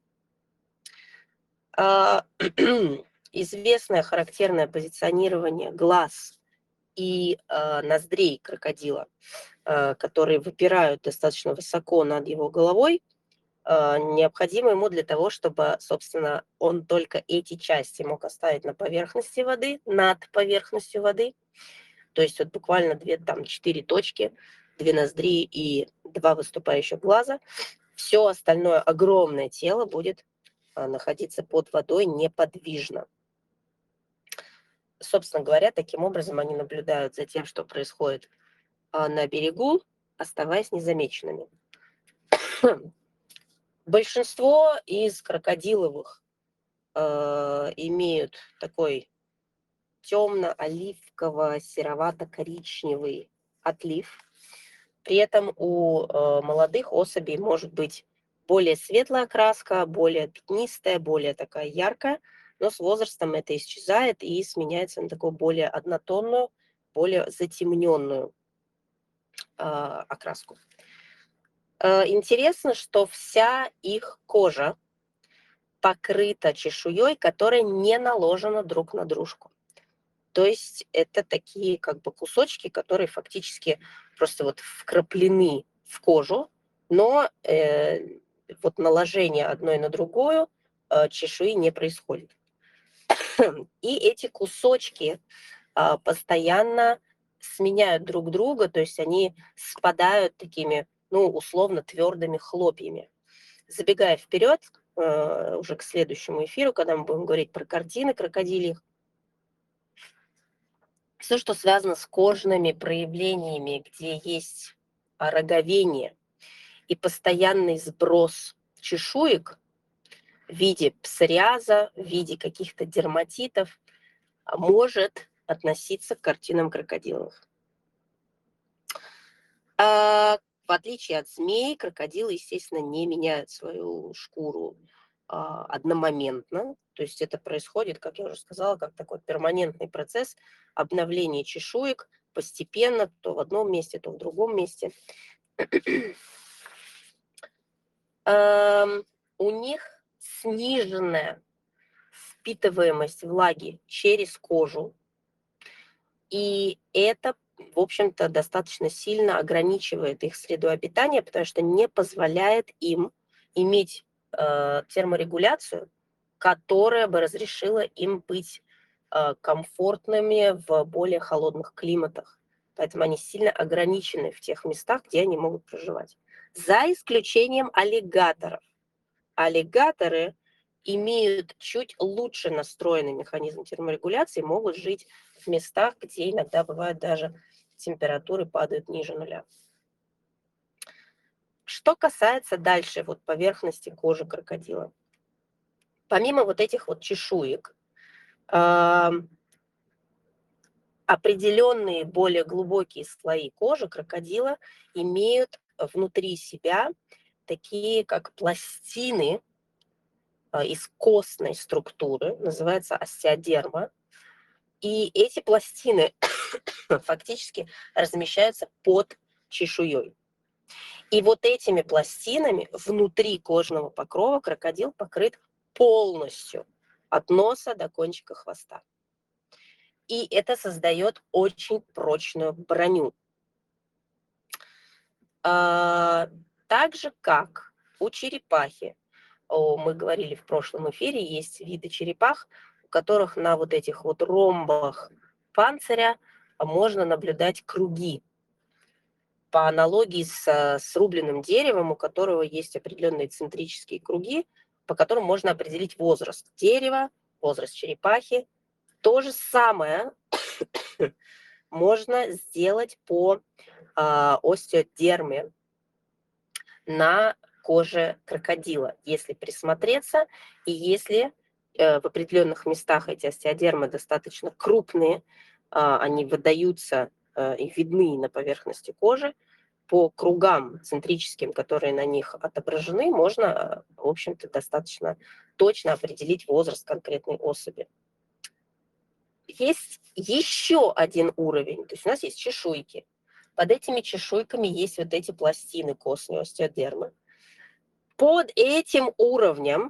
А, известное характерное позиционирование глаз и а, ноздрей крокодила, а, которые выпирают достаточно высоко над его головой, а, необходимо ему для того, чтобы, собственно, он только эти части мог оставить на поверхности воды, над поверхностью воды. То есть вот буквально две, там, четыре точки, две ноздри и два выступающих глаза. Все остальное огромное тело будет а, находиться под водой неподвижно. Собственно говоря, таким образом они наблюдают за тем, что происходит а, на берегу, оставаясь незамеченными. Большинство из крокодиловых э, имеют такой темно-оливково-серовато-коричневый отлив. При этом у э, молодых особей может быть более светлая окраска, более пятнистая, более такая яркая, но с возрастом это исчезает и сменяется на такую более однотонную, более затемненную э, окраску. Э, интересно, что вся их кожа покрыта чешуей, которая не наложена друг на дружку. То есть это такие как бы кусочки, которые фактически просто вот вкраплены в кожу, но э, вот наложение одной на другую э, чешуи не происходит. И эти кусочки э, постоянно сменяют друг друга, то есть они спадают такими, ну, условно твердыми хлопьями. Забегая вперед, э, уже к следующему эфиру, когда мы будем говорить про картины крокодильих, все, что связано с кожными проявлениями, где есть роговение и постоянный сброс чешуек в виде псориаза, в виде каких-то дерматитов, может относиться к картинам крокодилов. А в отличие от змей, крокодилы, естественно, не меняют свою шкуру а, одномоментно. То есть это происходит, как я уже сказала, как такой перманентный процесс обновления чешуек постепенно, то в одном месте, то в другом месте. Эм, у них сниженная впитываемость влаги через кожу, и это, в общем-то, достаточно сильно ограничивает их среду обитания, потому что не позволяет им иметь э, терморегуляцию, которая бы разрешила им быть э, комфортными в более холодных климатах. Поэтому они сильно ограничены в тех местах, где они могут проживать. За исключением аллигаторов. Аллигаторы имеют чуть лучше настроенный механизм терморегуляции, могут жить в местах, где иногда бывают даже температуры падают ниже нуля. Что касается дальше вот поверхности кожи крокодила. Помимо вот этих вот чешуек, э, определенные более глубокие слои кожи крокодила имеют внутри себя такие как пластины э, из костной структуры, называется остеодерма. И эти пластины фактически размещаются под чешуей. И вот этими пластинами внутри кожного покрова крокодил покрыт полностью от носа до кончика хвоста. И это создает очень прочную броню. А, так же, как у черепахи, о, мы говорили в прошлом эфире, есть виды черепах, у которых на вот этих вот ромбах панциря можно наблюдать круги. По аналогии с срубленным деревом, у которого есть определенные центрические круги, по которым можно определить возраст дерева, возраст черепахи. То же самое можно сделать по а, остеодерме на коже крокодила, если присмотреться, и если э, в определенных местах эти остеодермы достаточно крупные, а, они выдаются э, и видны на поверхности кожи, по кругам центрическим, которые на них отображены, можно, в общем-то, достаточно точно определить возраст конкретной особи. есть еще один уровень. То есть у нас есть чешуйки. Под этими чешуйками есть вот эти пластины костной остеодермы. Под этим уровнем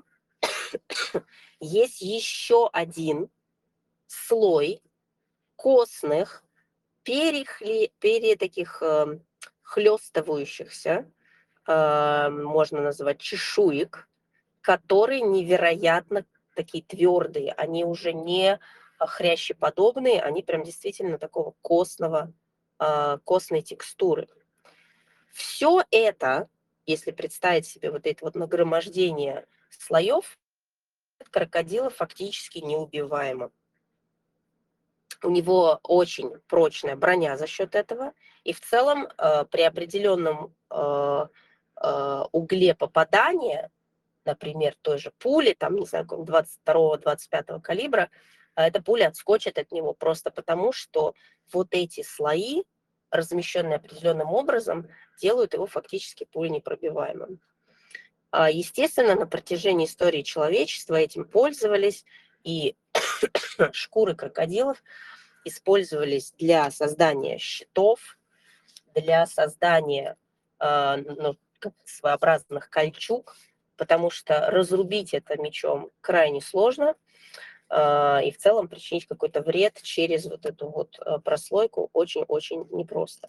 есть еще один слой костных, перехли, пере таких э, хлестывающихся, э, можно назвать чешуек, которые невероятно такие твердые. Они уже не хрящеподобные, они прям действительно такого костного, э, костной текстуры. Все это, если представить себе вот это вот нагромождение слоев, крокодила фактически неубиваемо. У него очень прочная броня за счет этого, и в целом э, при определенном э, э, угле попадания, например, той же пули, там, не знаю, двадцать второго — двадцать пятого калибра, э, эта пуля отскочит от него просто потому, что вот эти слои, размещенные определенным образом, делают его фактически пуленепробиваемым. Естественно, на протяжении истории человечества этим пользовались, и шкуры крокодилов использовались для создания щитов, для создания э, ну, своеобразных кольчуг, потому что разрубить это мечом крайне сложно, э, и в целом причинить какой-то вред через вот эту вот прослойку очень-очень непросто.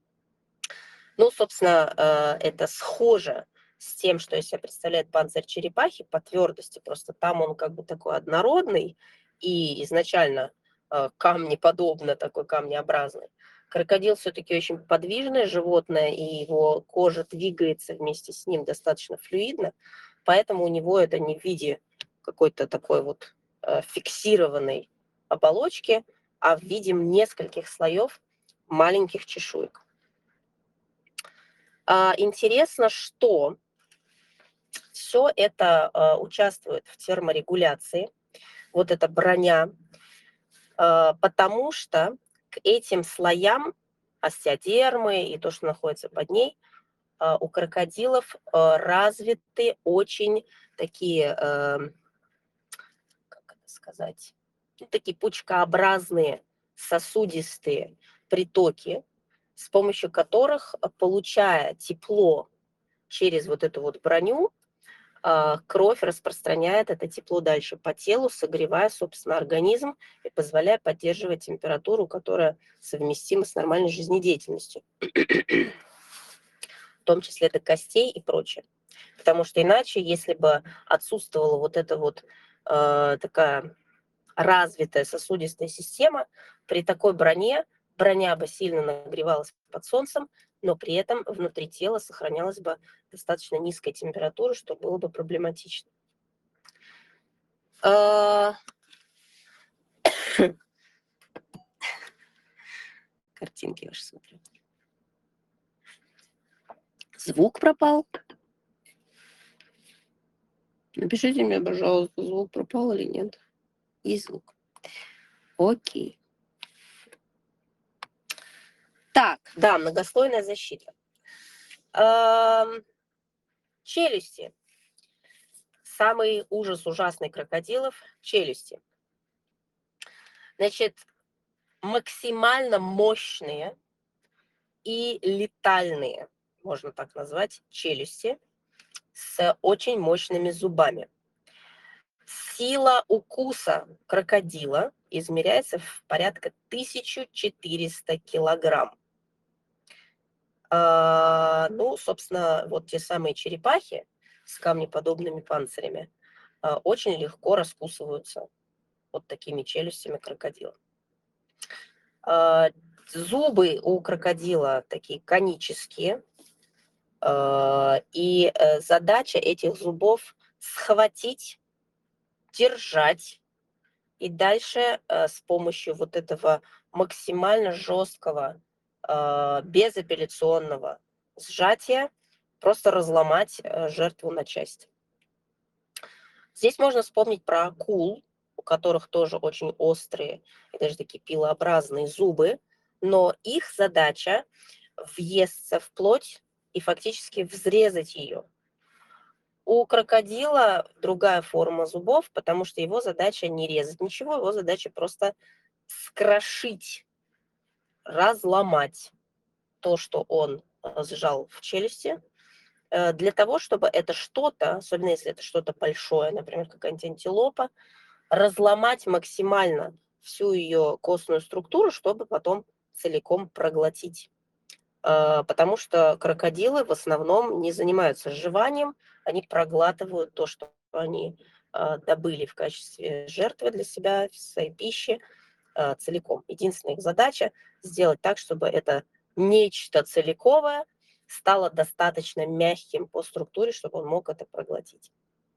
Ну, собственно, э, это схоже с тем, что из себя представляет панцирь черепахи по твердости, просто там он как бы такой однородный и изначально э, камнеподобно, такой камнеобразный. Крокодил все-таки очень подвижное животное, и его кожа двигается вместе с ним достаточно флюидно, поэтому у него это не в виде какой-то такой вот э, фиксированной оболочки, а в виде нескольких слоев маленьких чешуек. Интересно, что все это э, участвует в терморегуляции, вот эта броня, э, потому что к этим слоям остеодермы и то, что находится под ней, э, у крокодилов э, развиты очень такие, э, как это сказать, ну, такие пучкообразные сосудистые притоки, с помощью которых, получая тепло через вот эту вот броню, кровь распространяет это тепло дальше по телу, согревая, собственно, организм и позволяя поддерживать температуру, которая совместима с нормальной жизнедеятельностью, в том числе до костей и прочее. Потому что иначе, если бы отсутствовала вот эта вот э, такая развитая сосудистая система, при такой броне броня бы сильно нагревалась под солнцем, но при этом внутри тела сохранялась бы достаточно низкая температура, что было бы проблематично. Картинки ваши смотрю. Звук пропал. Напишите мне, пожалуйста, звук пропал или нет. Есть звук. Окей. Так, да, многослойная защита. Челюсти. Самый ужас ужасный крокодилов – челюсти. Значит, максимально мощные и летальные, можно так назвать, челюсти с очень мощными зубами. Сила укуса крокодила измеряется в порядка тысяча четыреста килограмм. А, ну, собственно, вот те самые черепахи с камнеподобными панцирями а, очень легко раскусываются вот такими челюстями крокодила. А, зубы у крокодила такие конические, а, и а, задача этих зубов схватить, держать и дальше а, с помощью вот этого максимально жесткого, а, безапелляционного сжатия просто разломать а, жертву на части. Здесь можно вспомнить про акул, у которых тоже очень острые и даже такие пилообразные зубы, но их задача въесться в плоть и фактически взрезать ее. У крокодила другая форма зубов, потому что его задача не резать ничего, его задача просто скрошить, разломать то, что он сжал в челюсти, для того, чтобы это что-то, особенно если это что-то большое, например, какая-нибудь антилопа, разломать максимально всю ее костную структуру, чтобы потом целиком проглотить. Потому что крокодилы в основном не занимаются сживанием, они проглатывают то, что они добыли в качестве жертвы для себя, в своей пищи, целиком. Единственная их задача – сделать так, чтобы это нечто целиковое стало достаточно мягким по структуре, чтобы он мог это проглотить.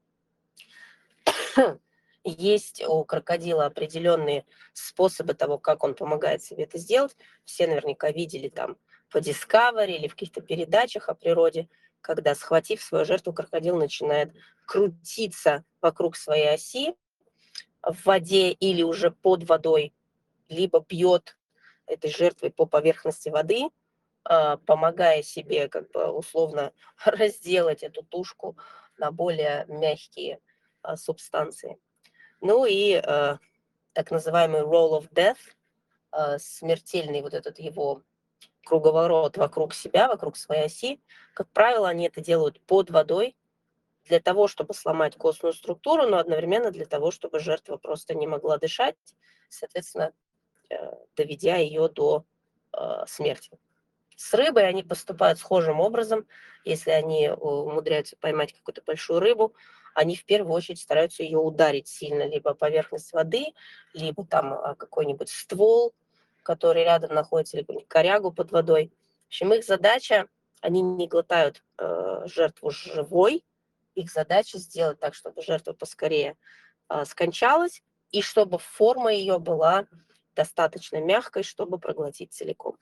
Есть у крокодила определенные способы того, как он помогает себе это сделать. Все наверняка видели там по Discovery или в каких-то передачах о природе, когда, схватив свою жертву, крокодил начинает крутиться вокруг своей оси в воде или уже под водой, либо бьет этой жертвой по поверхности воды, помогая себе как бы условно разделать эту тушку на более мягкие субстанции. Ну и э, так называемый roll of death, э, смертельный вот этот его круговорот вокруг себя, вокруг своей оси. Как правило, они это делают под водой для того, чтобы сломать костную структуру, но одновременно для того, чтобы жертва просто не могла дышать, соответственно, э, доведя ее до э, смерти. С рыбой они поступают схожим образом. Если они умудряются поймать какую-то большую рыбу, они в первую очередь стараются ее ударить сильно, либо о поверхность воды, либо там какой-нибудь ствол, который рядом находится, либо корягу под водой. В общем, их задача, они не глотают э, жертву живой, их задача сделать так, чтобы жертва поскорее э, скончалась, и чтобы форма ее была достаточно мягкой, чтобы проглотить целиком.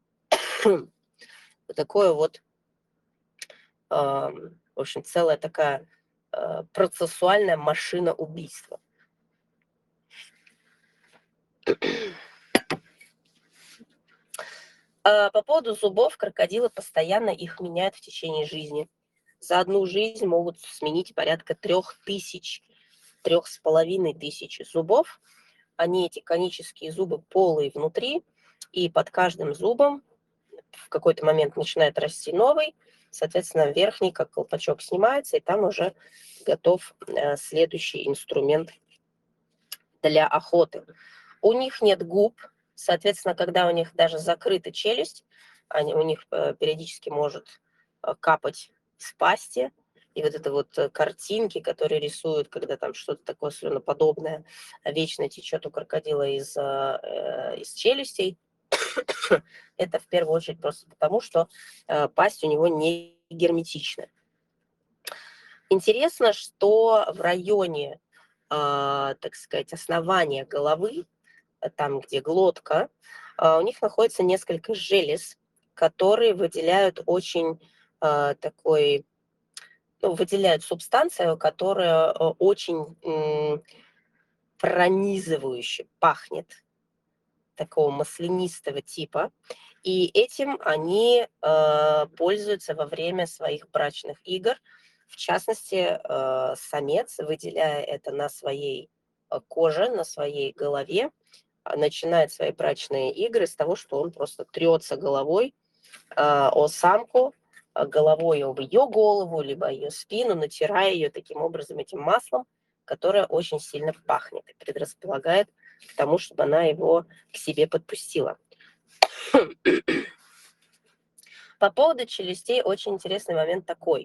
Такое вот, э, в общем, целая такая э, процессуальная машина убийства. По поводу зубов, крокодилы постоянно их меняют в течение жизни. За одну жизнь могут сменить порядка трех тысяч, трех с половиной тысяч зубов. Они, эти конические зубы, полые внутри, и под каждым зубом в какой-то момент начинает расти новый, соответственно, верхний, как колпачок, снимается, и там уже готов следующий инструмент для охоты. У них нет губ, соответственно, когда у них даже закрыта челюсть, они, у них периодически может капать с пасти, и вот это вот картинки, которые рисуют, когда там что-то такое слюноподобное вечно течет у крокодила из, из челюстей, это в первую очередь просто потому, что пасть у него не герметичная. Интересно, что в районе, так сказать, основания головы, там, где глотка, у них находится несколько желез, которые выделяют очень такой, ну, выделяют субстанцию, которая очень пронизывающе пахнет, такого маслянистого типа. И этим они э, пользуются во время своих брачных игр. В частности, э, самец, выделяя это на своей коже, на своей голове, начинает свои брачные игры с того, что он просто трется головой э, о самку, головой об ее голову, либо ее спину, натирая ее таким образом этим маслом, которое очень сильно пахнет и предрасполагает к тому, чтобы она его к себе подпустила. По поводу челюстей очень интересный момент такой.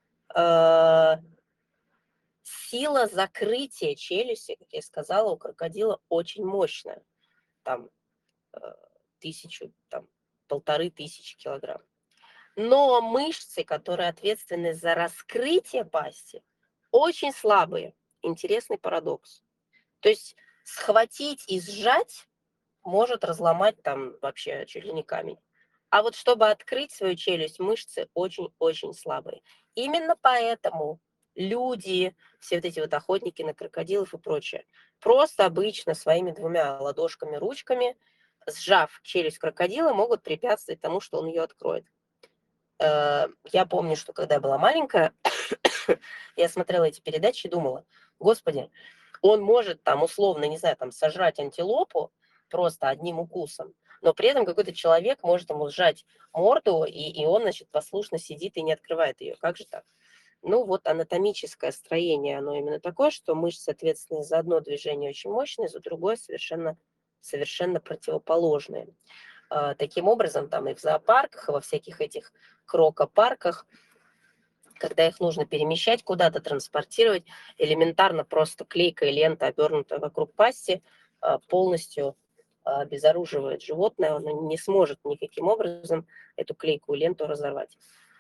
Сила закрытия челюсти, как я сказала, у крокодила очень мощная. Там тысячу, там полторы тысячи килограмм. Но мышцы, которые ответственны за раскрытие пасти, очень слабые. Интересный парадокс. То есть схватить и сжать может разломать там вообще чуть ли не камень. А вот чтобы открыть свою челюсть, мышцы очень-очень слабые. Именно поэтому люди, все вот эти вот охотники на крокодилов и прочее, просто обычно своими двумя ладошками, ручками, сжав челюсть крокодила, могут препятствовать тому, что он ее откроет. Я помню, что когда я была маленькая, я смотрела эти передачи и думала, господи, он может там условно, не знаю, там сожрать антилопу, просто одним укусом, но при этом какой-то человек может ему сжать морду, и, и он, значит, послушно сидит и не открывает ее. Как же так? Ну, вот анатомическое строение, оно именно такое, что мышцы, соответственно, за одно движение очень мощные, за другое совершенно, совершенно противоположные. Таким образом, там и в зоопарках, и во всяких этих крокопарках, когда их нужно перемещать куда-то, транспортировать, элементарно просто клейка и лента, обернутая вокруг пасти, полностью обезоруживает животное, оно не сможет никаким образом эту клейкую ленту разорвать.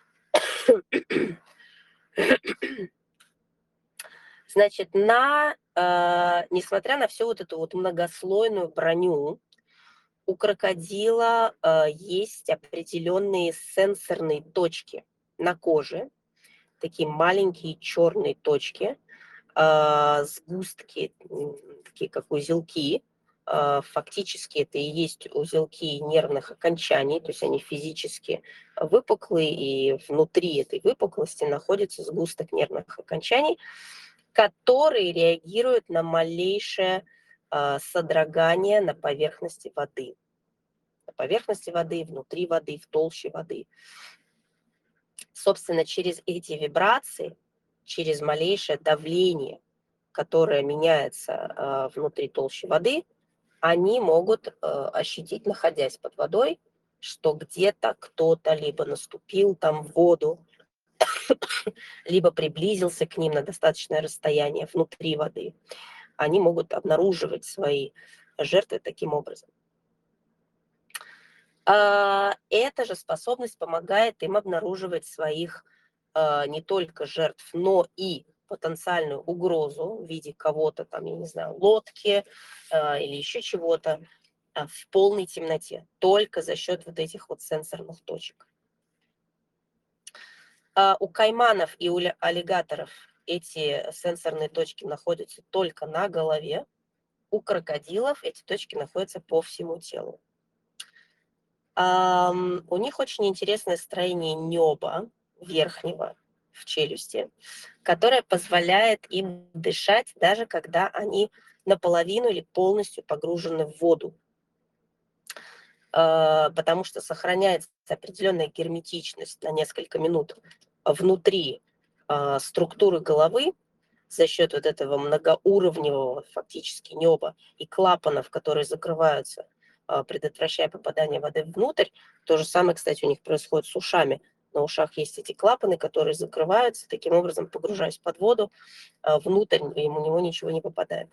Значит, на, э, несмотря на всю вот эту вот многослойную броню, у крокодила э, есть определенные сенсорные точки на коже, такие маленькие черные точки, э, сгустки, такие как узелки. Э, фактически это и есть узелки нервных окончаний, то есть они физически выпуклые, и внутри этой выпуклости находится сгусток нервных окончаний, которые реагируют на малейшее э, содрогание на поверхности воды. На поверхности воды, внутри воды, в толще воды. Собственно, через эти вибрации, через малейшее давление, которое меняется э, внутри толщи воды, они могут э, ощутить, находясь под водой, что где-то кто-то либо наступил там в воду, либо приблизился к ним на достаточное расстояние внутри воды. Они могут обнаруживать свои жертвы таким образом. Эта же способность помогает им обнаруживать своих не только жертв, но и потенциальную угрозу в виде кого-то там, я не знаю, лодки или еще чего-то в полной темноте, только за счет вот этих вот сенсорных точек. У кайманов и у аллигаторов эти сенсорные точки находятся только на голове, у крокодилов эти точки находятся по всему телу. Um, у них очень интересное строение неба верхнего в челюсти, которое позволяет им дышать, даже когда они наполовину или полностью погружены в воду, uh, потому что сохраняется определенная герметичность на несколько минут внутри uh, структуры головы за счет вот этого многоуровневого фактически неба и клапанов, которые закрываются, предотвращая попадание воды внутрь. То же самое, кстати, у них происходит с ушами. На ушах есть эти клапаны, которые закрываются, таким образом, погружаясь под воду, внутрь ему у него ничего не попадает.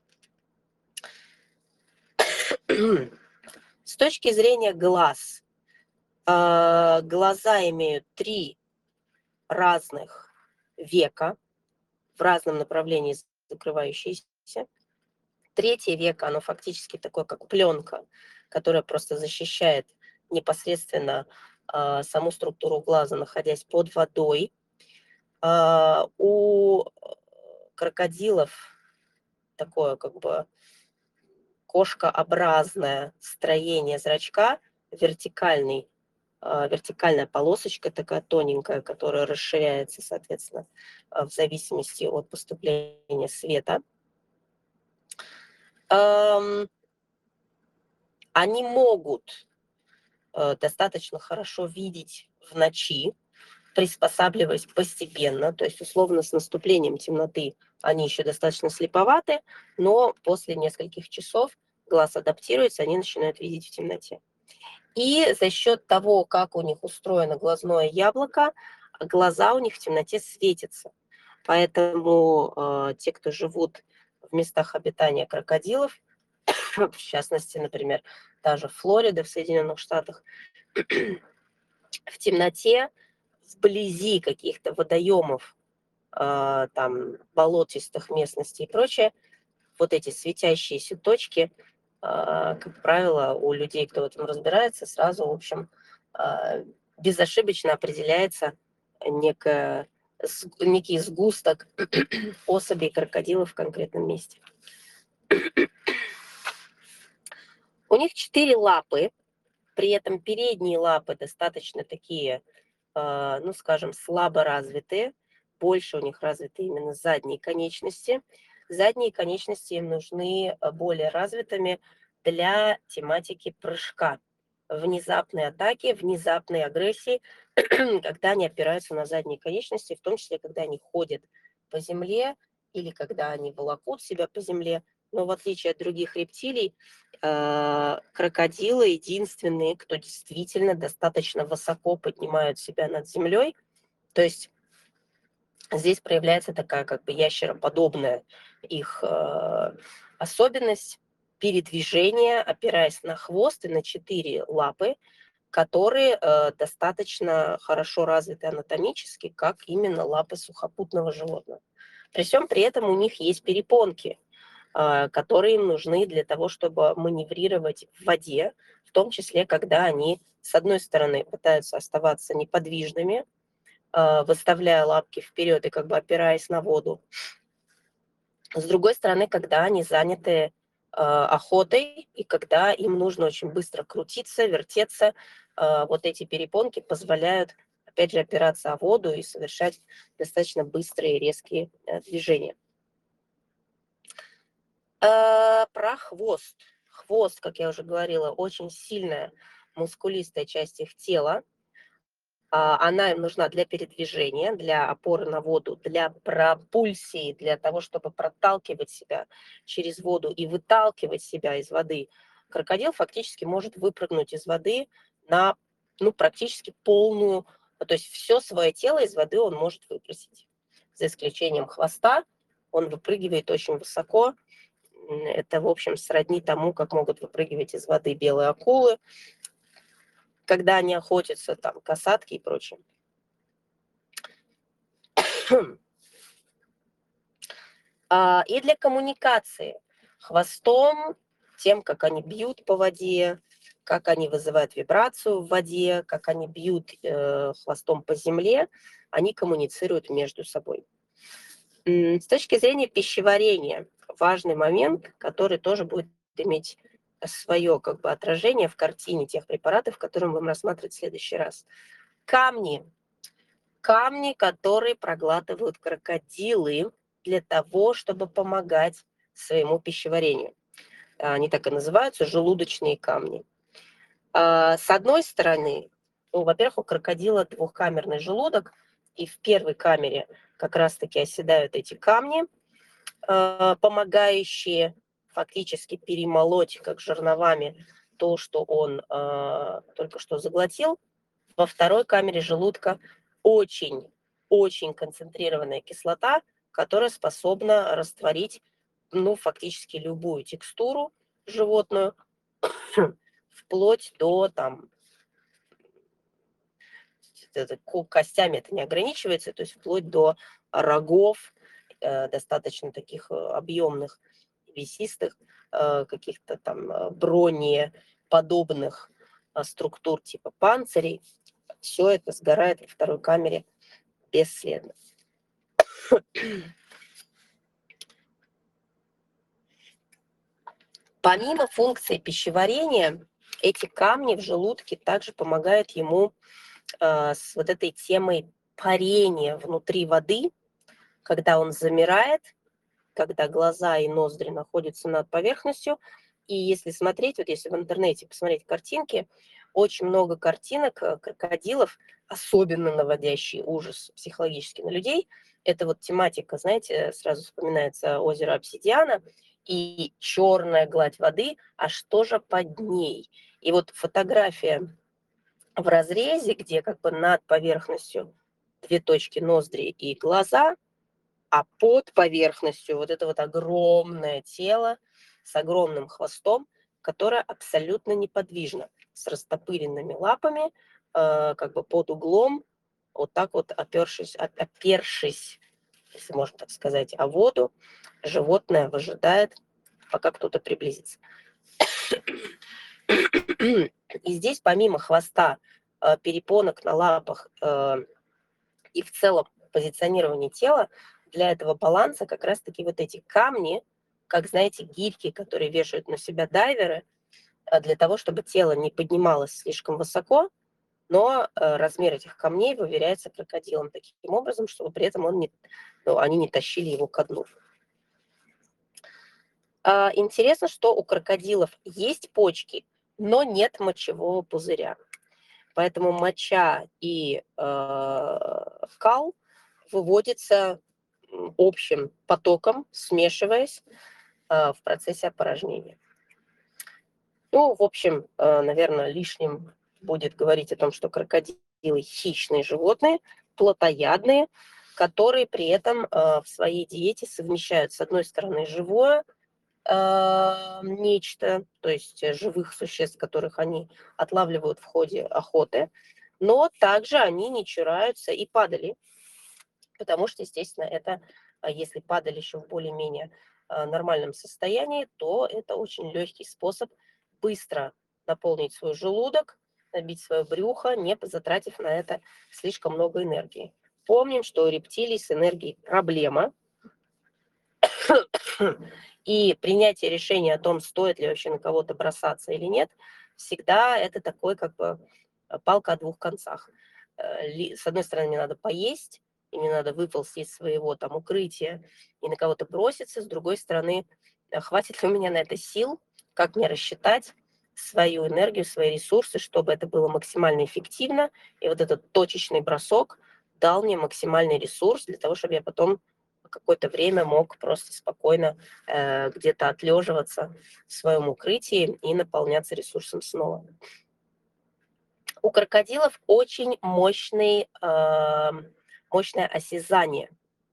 С точки зрения глаз, глаза имеют три разных века в разном направлении закрывающиеся. Третье веко, оно фактически такое, как пленка, которая просто защищает непосредственно э, саму структуру глаза, находясь под водой. Э, у крокодилов такое как бы кошкообразное строение зрачка, вертикальный, э, вертикальная полосочка такая тоненькая, которая расширяется, соответственно, в зависимости от поступления света. Они могут э, достаточно хорошо видеть в ночи, приспосабливаясь постепенно, то есть условно с наступлением темноты они еще достаточно слеповаты, но после нескольких часов глаз адаптируется, они начинают видеть в темноте. И за счет того, как у них устроено глазное яблоко, глаза у них в темноте светятся. Поэтому э, те, кто живут в местах обитания крокодилов, в частности, например, даже Флорида в Соединенных Штатах, в темноте, вблизи каких-то водоемов, э, там, болотистых местностей и прочее, вот эти светящиеся точки, э, как правило, у людей, кто в этом разбирается, сразу, в общем, э, безошибочно определяется некое, некий сгусток особей крокодилов в конкретном месте. У них четыре лапы, при этом передние лапы достаточно такие, э, ну, скажем, слабо развитые, больше у них развиты именно задние конечности. Задние конечности им нужны более развитыми для тематики прыжка. Внезапные атаки, внезапные агрессии, когда они опираются на задние конечности, в том числе, когда они ходят по земле или когда они волокут себя по земле. Но в отличие от других рептилий, э, крокодилы единственные, кто действительно достаточно высоко поднимают себя над землей. То есть здесь проявляется такая как бы ящероподобная их э, особенность передвижения, опираясь на хвост и на четыре лапы, которые э, достаточно хорошо развиты анатомически, как именно лапы сухопутного животного. При всем при этом у них есть перепонки, э, которые им нужны для того, чтобы маневрировать в воде, в том числе, когда они, с одной стороны, пытаются оставаться неподвижными, э, выставляя лапки вперед и как бы опираясь на воду. С другой стороны, когда они заняты э, охотой, и когда им нужно очень быстро крутиться, вертеться, э, вот эти перепонки позволяют, опять же, опираться о воду и совершать достаточно быстрые резкие э, движения. Э, про хвост. Хвост, как я уже говорила, очень сильная мускулистая часть их тела. Она им нужна для передвижения, для опоры на воду, для пропульсии, для того, чтобы проталкивать себя через воду и выталкивать себя из воды. Крокодил фактически может выпрыгнуть из воды на, ну, практически полную, то есть все свое тело из воды он может выбросить. За исключением хвоста, он выпрыгивает очень высоко. Это, в общем, сродни тому, как могут выпрыгивать из воды белые акулы, когда они охотятся, там, касатки и прочее. И для коммуникации хвостом, тем, как они бьют по воде, как они вызывают вибрацию в воде, как они бьют э, хвостом по земле, они коммуницируют между собой. С точки зрения пищеварения, важный момент, который тоже будет иметь свое как бы отражение в картине тех препаратов, которые мы будем рассматривать в следующий раз. Камни. Камни, которые проглатывают крокодилы для того, чтобы помогать своему пищеварению. Они так и называются, желудочные камни. С одной стороны, ну, во-первых, у крокодила двухкамерный желудок, и в первой камере как раз-таки оседают эти камни, помогающие фактически перемолоть как жерновами то, что он только что заглотил. Во второй камере желудка очень-очень концентрированная кислота, которая способна растворить, ну, фактически любую текстуру животную, вплоть до, там, костями это не ограничивается, то есть вплоть до рогов, э, достаточно таких объемных, весистых, э, каких-то там бронеподобных э, структур типа панцирей. Все это сгорает во второй камере бесследно. Помимо функции пищеварения, эти камни в желудке также помогают ему э, с вот этой темой парения внутри воды, когда он замирает, когда глаза и ноздри находятся над поверхностью. И если смотреть, вот если в интернете посмотреть картинки, очень много картинок крокодилов, особенно наводящие ужас психологически на людей. Это вот тематика, знаете, сразу вспоминается озеро Обсидиана и черная гладь воды, а что же под ней? И вот фотография в разрезе, где как бы над поверхностью две точки ноздри и глаза, а под поверхностью вот это вот огромное тело с огромным хвостом, которое абсолютно неподвижно, с растопыренными лапами, э, как бы под углом, вот так вот опершись, опершись, если можно так сказать, о воду, животное выжидает, пока кто-то приблизится. И здесь помимо хвоста, э, перепонок на лапах э, и в целом позиционирования тела, для этого баланса как раз-таки вот эти камни, как, знаете, гирьки, которые вешают на себя дайверы, для того, чтобы тело не поднималось слишком высоко, но размер этих камней выверяется крокодилом таким образом, чтобы при этом он не, ну, они не тащили его ко дну. А, интересно, что у крокодилов есть почки, но нет мочевого пузыря. Поэтому моча и э, кал выводятся м, общим потоком, смешиваясь э, в процессе опорожнения. Ну, в общем, э, наверное, лишним будет говорить о том, что крокодилы хищные животные, плотоядные, которые при этом э, в своей диете совмещают, с одной стороны, живое э, нечто, то есть э, живых существ, которых они отлавливают в ходе охоты, но также они не чураются и падали, потому что, естественно, это, а, если падаль еще в более-менее а, нормальном состоянии, то это очень легкий способ быстро наполнить свой желудок, набить свое брюхо, не затратив на это слишком много энергии. Помним, что у рептилий с энергией проблема, и принятие решения о том, стоит ли вообще на кого-то бросаться или нет, всегда это такой как бы э, палка о двух концах. Э, ли- С одной стороны, мне надо поесть, и мне надо выползти из своего там укрытия и на кого-то броситься. С другой стороны, э, хватит ли у меня на это сил, как мне рассчитать свою энергию, свои ресурсы, чтобы это было максимально эффективно, и вот этот точечный бросок дал мне максимальный ресурс для того, чтобы я потом какое-то время мог просто спокойно э, где-то отлеживаться в своем укрытии и наполняться ресурсом снова. У крокодилов очень мощный, э, мощное осязание.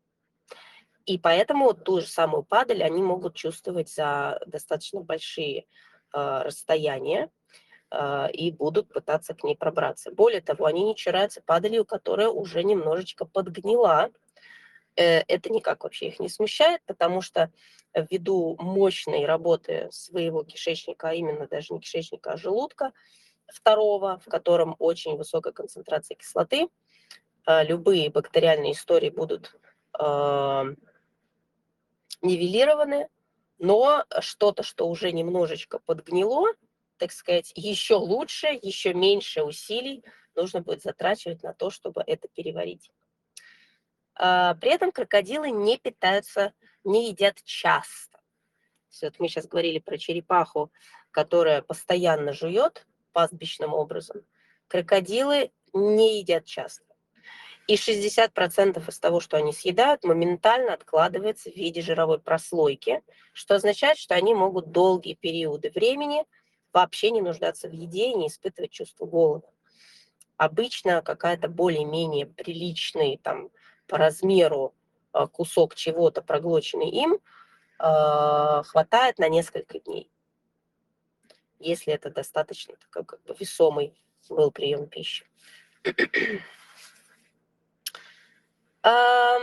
И поэтому ту же самую падаль они могут чувствовать за достаточно большие э, расстояния э, и будут пытаться к ней пробраться. Более того, они не чураются падалью, которая уже немножечко подгнила. Э, это никак вообще их не смущает, потому что ввиду мощной работы своего кишечника, а именно даже не кишечника, а желудка второго, в котором очень высокая концентрация кислоты, э, любые бактериальные истории будут э, нивелированы, но что-то, что уже немножечко подгнило, так сказать, еще лучше, еще меньше усилий нужно будет затрачивать на то, чтобы это переварить. А, При этом крокодилы не питаются, не едят часто. То есть вот мы сейчас говорили про черепаху, которая постоянно жует пастбищным образом. Крокодилы не едят часто. И шестьдесят процентов из того, что они съедают, моментально откладывается в виде жировой прослойки, что означает, что они могут долгие периоды времени вообще не нуждаться в еде и не испытывать чувство голода. Обычно какая-то более-менее приличный там по размеру а, кусок чего-то, проглоченный им, а, хватает на несколько дней, если это достаточно такой как бы весомый был прием пищи. Ам,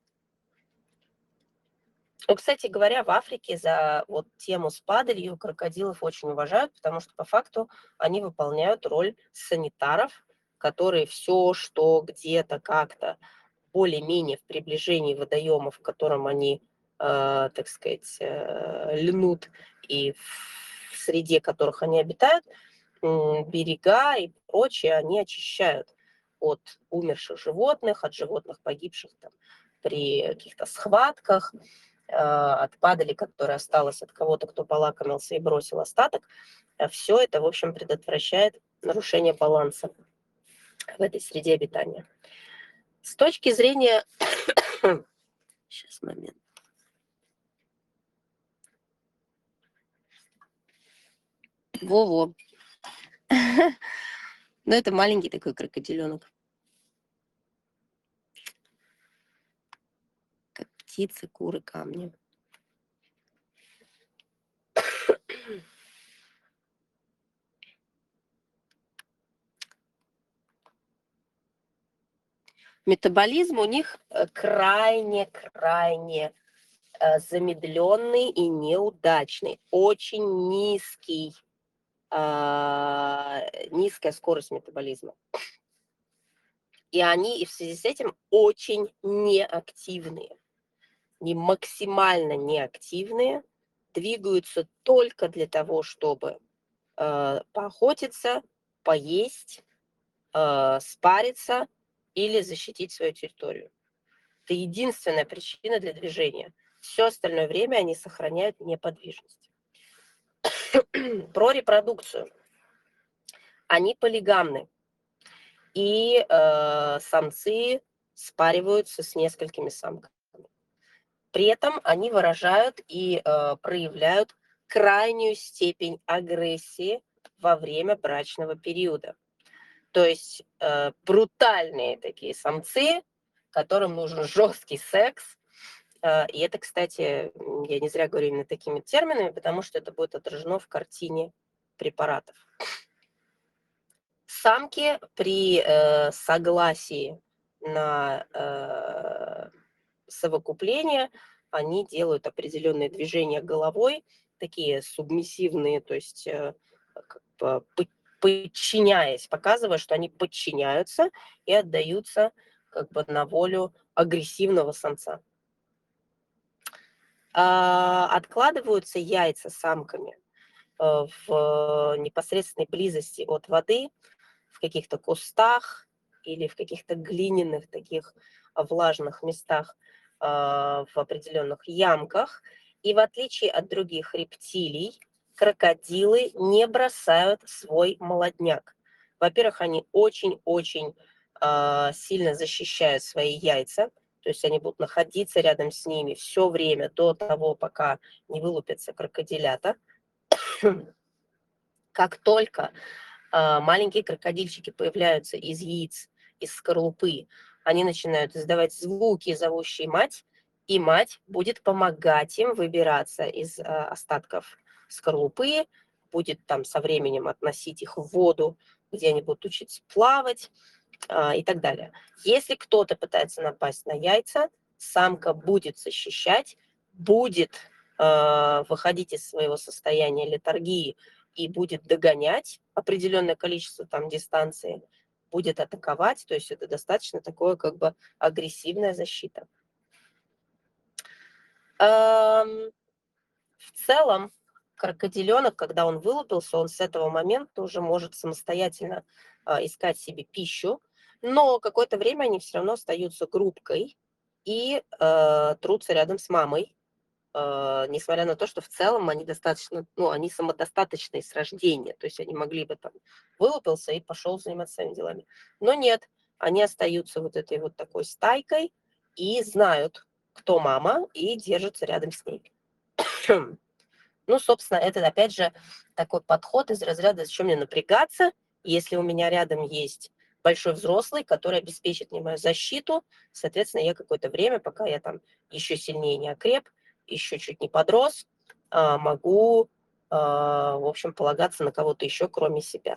Ну, кстати говоря, в Африке за вот тему с падалью крокодилов очень уважают, потому что по факту они выполняют роль санитаров, которые все, что где-то как-то более-менее в приближении водоемов, в котором они, э, так сказать, э, льнут, и в среде которых они обитают, м, берега и прочее, они очищают от умерших животных, от животных, погибших там при каких-то схватках, э, от падали, которая осталась от кого-то, кто полакомился и бросил остаток. Все это, в общем, предотвращает нарушение баланса в этой среде обитания. С точки зрения... Сейчас, момент. Во-во. Ну, это маленький такой крокодиленок. Как птицы, куры, камни. Метаболизм у них крайне-крайне замедленный и неудачный. Очень низкий, а, низкая скорость метаболизма. И они и в связи с этим очень неактивные. Они максимально неактивные, двигаются только для того, чтобы э, поохотиться, поесть, э, спариться или защитить свою территорию. Это единственная причина для движения. Все остальное время они сохраняют неподвижность. Про репродукцию. Они полигамны. И э, самцы спариваются с несколькими самками. При этом они выражают и э, проявляют крайнюю степень агрессии во время брачного периода. То есть э, брутальные такие самцы, которым нужен жесткий секс. Э, и это, кстати, я не зря говорю именно такими терминами, потому что это будет отражено в картине препаратов. Самки при э, согласии на э, совокупление, они делают определенные движения головой, такие субмиссивные, то есть э, как бы подчиняясь, показывая, что они подчиняются и отдаются как бы на волю агрессивного самца. А, откладываются яйца самками э, в непосредственной близости от воды, в каких-то кустах или в каких-то глиняных таких влажных местах, а, в определенных ямках. И в отличие от других рептилий, крокодилы не бросают свой молодняк. Во-первых, они очень-очень а, сильно защищают свои яйца, то есть они будут находиться рядом с ними все время до того, пока не вылупятся крокодилята. Как только а, маленькие крокодильчики появляются из яиц, из скорлупы, они начинают издавать звуки, зовущие мать, и мать будет помогать им выбираться из а, остатков скорлупы, будет там со временем относить их в воду, где они будут учиться плавать а, и так далее. Если кто-то пытается напасть на яйца, самка будет защищать, будет а, выходить из своего состояния летаргии и будет догонять определенное количество там дистанции, будет атаковать, то есть это достаточно такое как бы агрессивная защита. Эм, В целом, крокодиленок, когда он вылупился, он с этого момента уже может самостоятельно а, искать себе пищу, но какое-то время они все равно остаются группкой и э, трутся рядом с мамой, э, несмотря на то, что в целом они достаточно, ну, они самодостаточные с рождения, то есть они могли бы там вылупился и пошел заниматься своими делами. Но нет, они остаются вот этой вот такой стайкой и знают, кто мама, и держатся рядом с ней. Ну, собственно, это, опять же, такой подход из разряда «зачем мне напрягаться, если у меня рядом есть большой взрослый, который обеспечит мне мою защиту». Соответственно, я какое-то время, пока я там еще сильнее не окреп, еще чуть не подрос, а, могу, а, в общем, полагаться на кого-то еще, кроме себя.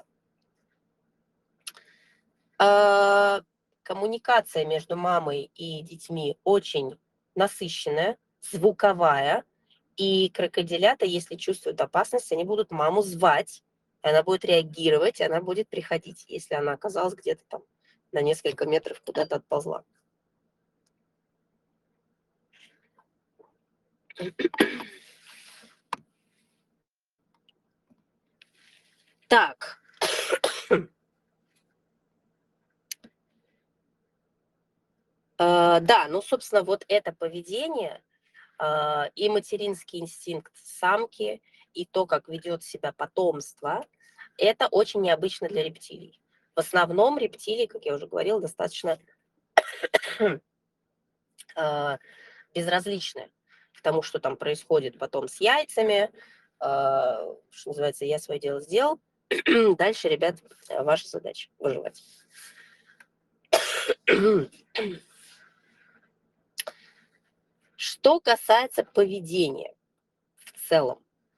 А, Коммуникация между мамой и детьми очень насыщенная, звуковая. И крокодилята, если чувствуют опасность, они будут маму звать, и она будет реагировать, и она будет приходить, если она оказалась где-то там на несколько метров куда-то отползла. Так. Да, ну, собственно, вот это поведение и материнский инстинкт самки, и то, как ведет себя потомство, это очень необычно для рептилий. В основном рептилии, как я уже говорила, достаточно безразличны к тому, что там происходит потом с яйцами. Что называется, я свое дело сделал. Дальше, ребят, ваша задача выживать. Что касается поведения в целом,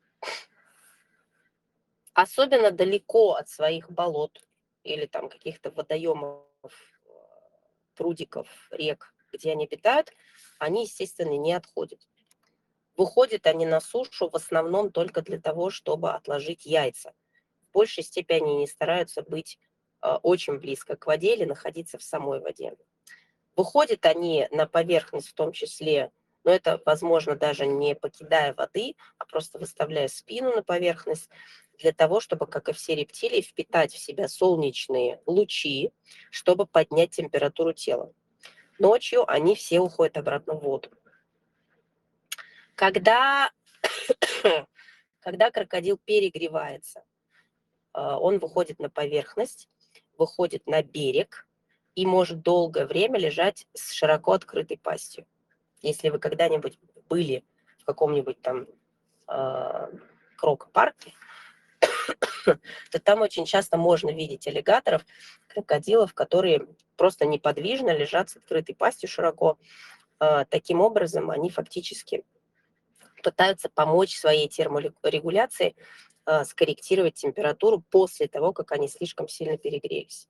особенно далеко от своих болот или там каких-то водоемов, прудиков, рек, где они обитают, они, естественно, не отходят. Выходят они на сушу в основном только для того, чтобы отложить яйца. В большей степени они не стараются быть э, очень близко к воде или находиться в самой воде. Выходят они на поверхность в том числе, но это возможно даже не покидая воды, а просто выставляя спину на поверхность, для того, чтобы, как и все рептилии, впитать в себя солнечные лучи, чтобы поднять температуру тела. Ночью они все уходят обратно в воду. Когда, когда крокодил перегревается, он выходит на поверхность, выходит на берег и может долгое время лежать с широко открытой пастью. Если вы когда-нибудь были в каком-нибудь там э, крокопарке, то там очень часто можно видеть аллигаторов, крокодилов, которые просто неподвижно лежат с открытой пастью широко. Э, таким образом, они фактически пытаются помочь своей терморегуляции э, скорректировать температуру после того, как они слишком сильно перегрелись.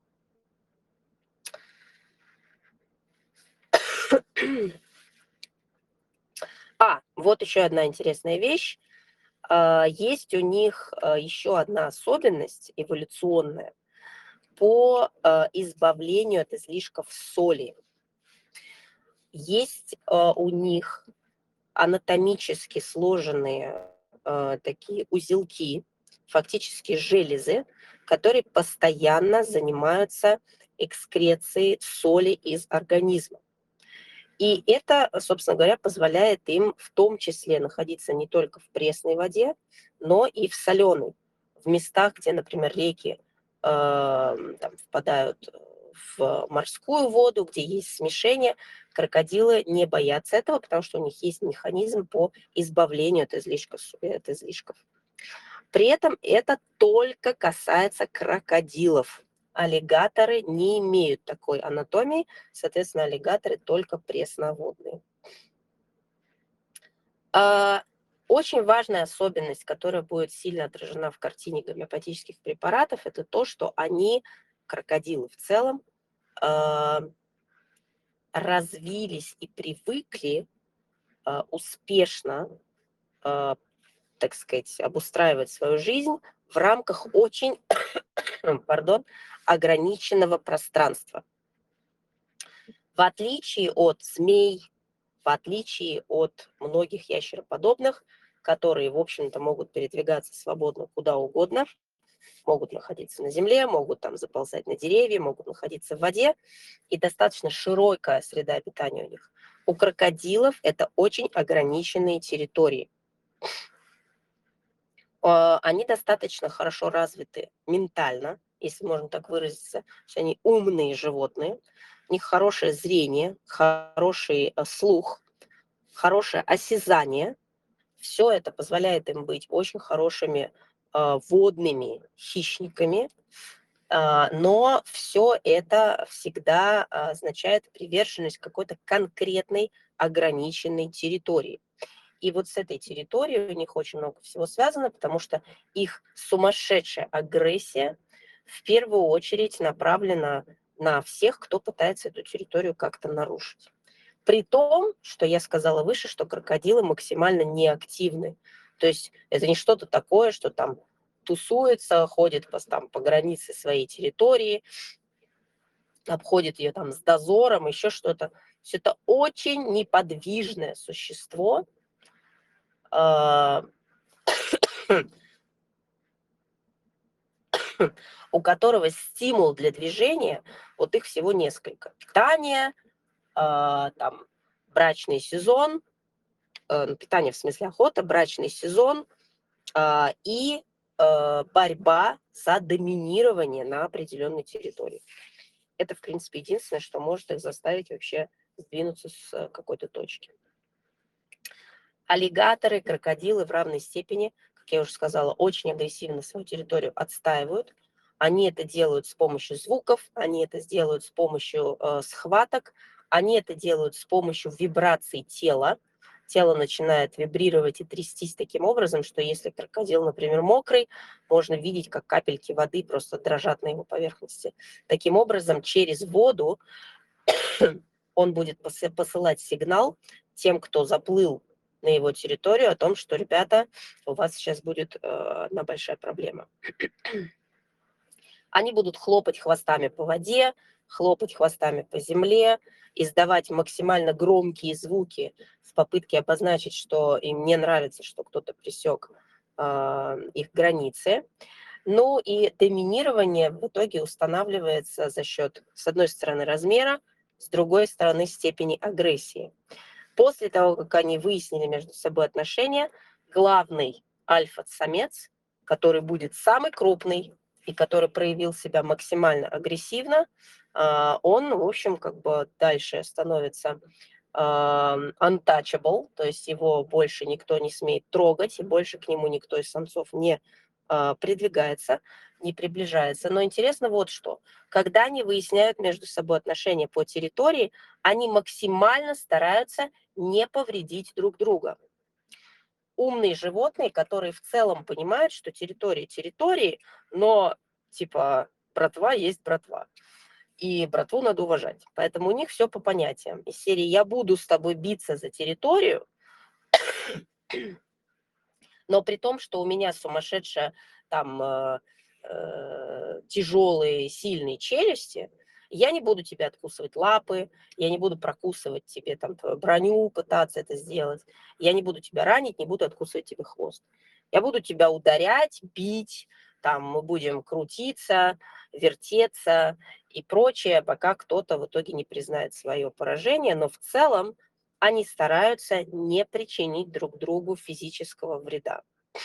А, вот еще одна интересная вещь. Есть у них еще одна особенность эволюционная по избавлению от излишков соли. Есть у них анатомически сложенные такие узелки, фактически железы, которые постоянно занимаются экскрецией соли из организма. И это, собственно говоря, позволяет им в том числе находиться не только в пресной воде, но и в соленой, в местах, где, например, реки э, там, впадают в морскую воду, где есть смешение. Крокодилы не боятся этого, потому что у них есть механизм по избавлению от излишков. От излишков. При этом это только касается крокодилов. Аллигаторы не имеют такой анатомии, соответственно, аллигаторы только пресноводные. Очень важная особенность, которая будет сильно отражена в картине гомеопатических препаратов, это то, что они, крокодилы в целом, развились и привыкли успешно, так сказать, обустраивать свою жизнь в рамках очень, пардон, ограниченного пространства. В отличие от змей, в отличие от многих ящероподобных, которые, в общем-то, могут передвигаться свободно куда угодно, могут находиться на земле, могут там заползать на деревья, могут находиться в воде, и достаточно широкая среда обитания у них. У крокодилов это очень ограниченные территории. Они достаточно хорошо развиты ментально, если можно так выразиться, что они умные животные, у них хорошее зрение, хороший слух, хорошее осязание. Все это позволяет им быть очень хорошими э, водными хищниками, э, но все это всегда означает приверженность какой-то конкретной ограниченной территории. И вот с этой территорией у них очень много всего связано, потому что их сумасшедшая агрессия в первую очередь направлена на всех, кто пытается эту территорию как-то нарушить. При том, что я сказала выше, что крокодилы максимально неактивны. То есть это не что-то такое, что там тусуется, ходит по, там, по границе своей территории, обходит ее там с дозором, еще что-то. Все это очень неподвижное существо, у которого стимул для движения, вот их всего несколько. Питание, там, брачный сезон, питание в смысле охота, брачный сезон и борьба за доминирование на определенной территории. Это, в принципе, единственное, что может их заставить вообще сдвинуться с какой-то точки. Аллигаторы, крокодилы в равной степени, как я уже сказала, очень агрессивно свою территорию отстаивают. Они это делают с помощью звуков, они это делают с помощью э, схваток, они это делают с помощью вибраций тела. Тело начинает вибрировать и трястись таким образом, что если крокодил, например, мокрый, можно видеть, как капельки воды просто дрожат на его поверхности. Таким образом, через воду он будет посылать сигнал тем, кто заплыл на его территорию, о том, что, ребята, у вас сейчас будет э, одна большая проблема. Они будут хлопать хвостами по воде, хлопать хвостами по земле, издавать максимально громкие звуки в попытке обозначить, что им не нравится, что кто-то пресек э, их границы. Ну и доминирование в итоге устанавливается за счет, с одной стороны, размера, с другой стороны, степени агрессии. После того, как они выяснили между собой отношения, главный альфа-самец, который будет самый крупный и который проявил себя максимально агрессивно, он, в общем, как бы дальше становится untouchable, то есть его больше никто не смеет трогать, и больше к нему никто из самцов не придвигается, не приближается. Но интересно вот что. Когда они выясняют между собой отношения по территории, они максимально стараются не повредить друг друга. Умные животные, которые в целом понимают, что территория территории, но типа братва есть братва. И братву надо уважать. Поэтому у них все по понятиям. Из серии «я буду с тобой биться за территорию», но при том, что у меня сумасшедшая там э, э, тяжелые, сильные челюсти, я не буду тебе откусывать лапы, я не буду прокусывать тебе там твою броню, пытаться это сделать, я не буду тебя ранить, не буду откусывать тебе хвост. Я буду тебя ударять, бить, там мы будем крутиться, вертеться и прочее, пока кто-то в итоге не признает свое поражение, но в целом они стараются не причинить друг другу физического вреда.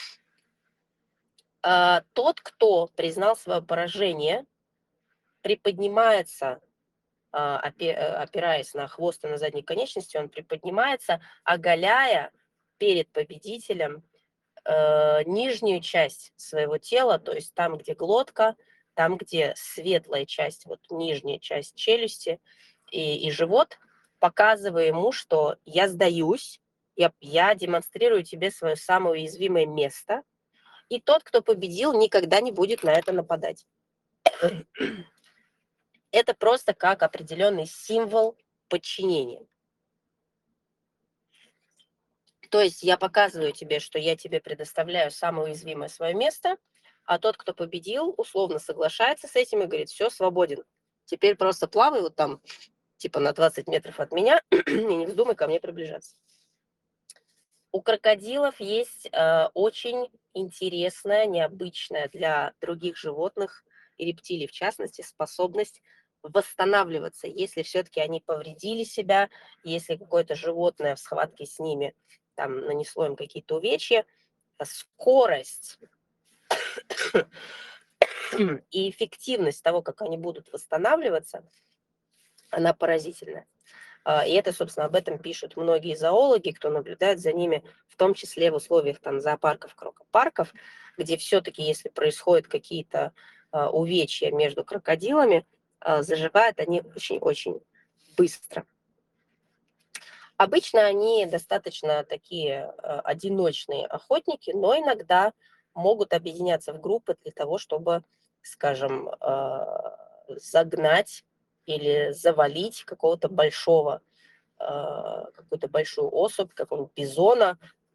А, тот, кто признал свое поражение, приподнимается, а, опираясь на хвост и на задние конечности, он приподнимается, оголяя перед победителем э, нижнюю часть своего тела, то есть там, где глотка, там, где светлая часть, вот нижняя часть челюсти и, и живот, показывая ему, что я сдаюсь, я, я демонстрирую тебе свое самое уязвимое место, и тот, кто победил, никогда не будет на это нападать. Это просто как определенный символ подчинения. То есть я показываю тебе, что я тебе предоставляю самое уязвимое свое место, а тот, кто победил, условно соглашается с этим и говорит: все, свободен. Теперь просто плавай вот там, типа на двадцать метров от меня, и не вздумай ко мне приближаться. У крокодилов есть э, очень интересная, необычная для других животных и рептилий, в частности, способность восстанавливаться, если все-таки они повредили себя, если какое-то животное в схватке с ними там нанесло им какие-то увечья, скорость и эффективность того, как они будут восстанавливаться, она поразительная. И это, собственно, об этом пишут многие зоологи, кто наблюдает за ними, в том числе в условиях там зоопарков, крокопарков, где все-таки, если происходят какие-то увечья между крокодилами, заживают они очень-очень быстро. Обычно они достаточно такие одиночные охотники, но иногда могут объединяться в группы для того, чтобы, скажем, загнать или завалить какого-то большого, какую-то большую особь, какого-нибудь бизона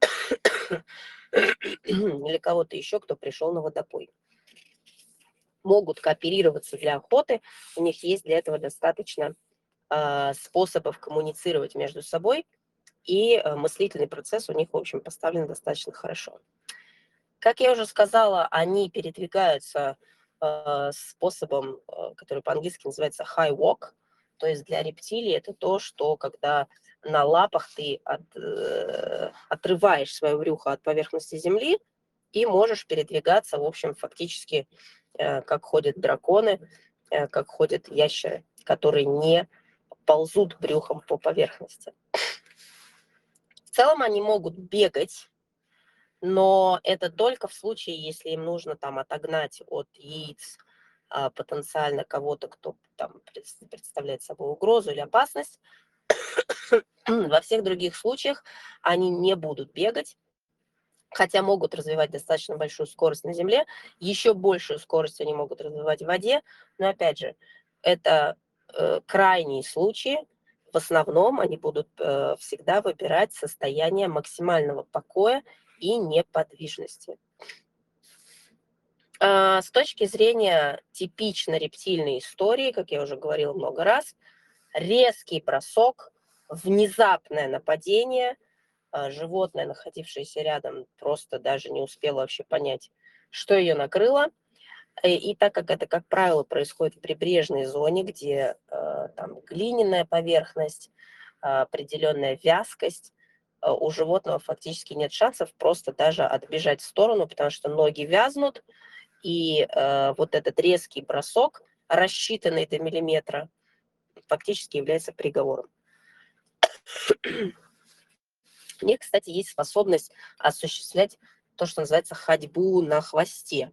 или кого-то еще, кто пришел на водопой. Могут кооперироваться для охоты, у них есть для этого достаточно способов коммуницировать между собой, и мыслительный процесс у них, в общем, поставлен достаточно хорошо. Как я уже сказала, они передвигаются э, способом, э, который по-английски называется high walk, то есть для рептилий это то, что когда на лапах ты от, э, отрываешь свое брюхо от поверхности земли и можешь передвигаться, в общем, фактически, э, как ходят драконы, э, как ходят ящеры, которые не ползут брюхом по поверхности. В целом они могут бегать, но это только в случае, если им нужно там отогнать от яиц а, потенциально кого-то, кто там представляет собой угрозу или опасность. Во всех других случаях они не будут бегать, хотя могут развивать достаточно большую скорость на земле, еще большую скорость они могут развивать в воде, но опять же, это э, крайние случаи. В основном они будут э, всегда выбирать состояние максимального покоя и неподвижности. А, с точки зрения типично рептильной истории, как я уже говорила много раз, резкий бросок, внезапное нападение, а, животное, находившееся рядом, просто даже не успело вообще понять, что ее накрыло. И, и так как это, как правило, происходит в прибрежной зоне, где э, там глиняная поверхность, определенная вязкость, у животного фактически нет шансов просто даже отбежать в сторону, потому что ноги вязнут, и э, вот этот резкий бросок, рассчитанный до миллиметра, фактически является приговором. У них, кстати, есть способность осуществлять то, что называется ходьбу на хвосте.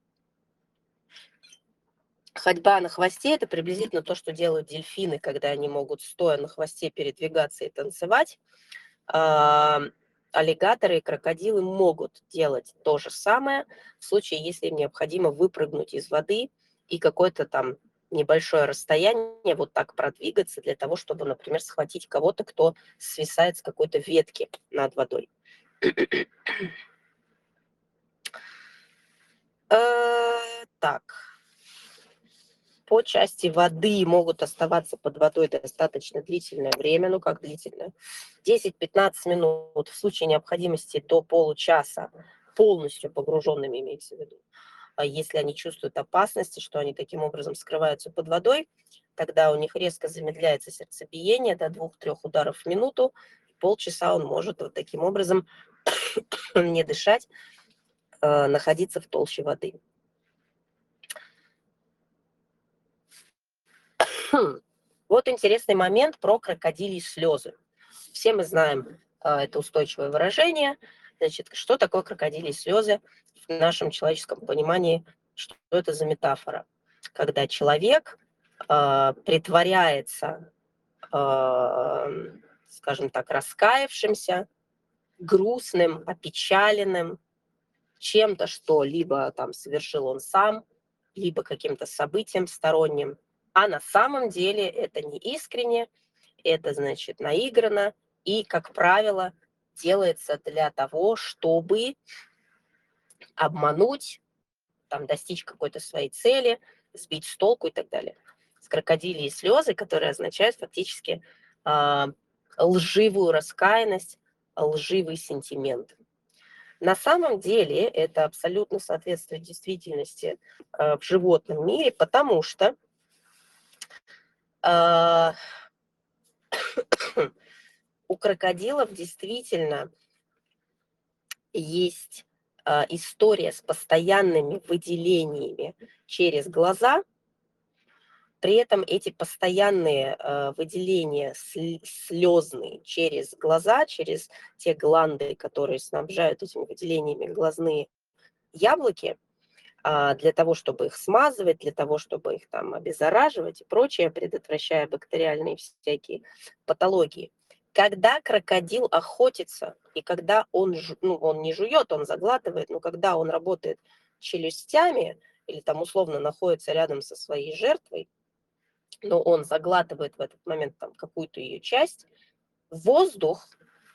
Ходьба на хвосте – это приблизительно то, что делают дельфины, когда они могут стоя на хвосте передвигаться и танцевать. А, аллигаторы и крокодилы могут делать то же самое в случае, если им необходимо выпрыгнуть из воды и какое-то там небольшое расстояние вот так продвигаться для того, чтобы, например, схватить кого-то, кто свисает с какой-то ветки над водой. Так. По части воды могут оставаться под водой достаточно длительное время, ну как длительное, десять-пятнадцать минут, в случае необходимости до получаса, полностью погруженными имеется в виду. А если они чувствуют опасности, что они таким образом скрываются под водой, тогда у них резко замедляется сердцебиение до двух-трёх ударов в минуту, полчаса он может вот таким образом не дышать, находиться в толще воды. Хм. Вот интересный момент про крокодилии слезы. Все мы знаем а, это устойчивое выражение. Значит, что такое крокодилии слезы в нашем человеческом понимании? Что это за метафора? Когда человек а, притворяется, а, скажем так, раскаявшимся, грустным, опечаленным чем-то, что либо там совершил он сам, либо каким-то событием сторонним, а на самом деле это не искренне, это, значит, наиграно и, как правило, делается для того, чтобы обмануть, там, достичь какой-то своей цели, сбить с толку и так далее. С крокодилии слезы, которые означают фактически э, лживую раскаянность, лживый сентимент. На самом деле это абсолютно соответствует действительности э, в животном мире, потому что э, у крокодилов действительно есть э, история с постоянными выделениями через глаза. При этом эти постоянные э, выделения слезные через глаза, через те гланды, которые снабжают этими выделениями глазные яблоки, а, для того, чтобы их смазывать, для того, чтобы их там обеззараживать и прочее, предотвращая бактериальные всякие патологии. Когда крокодил охотится, и когда он, ну, он не жует, он заглатывает, но когда он работает челюстями или там условно находится рядом со своей жертвой, но он заглатывает в этот момент там какую-то ее часть, воздух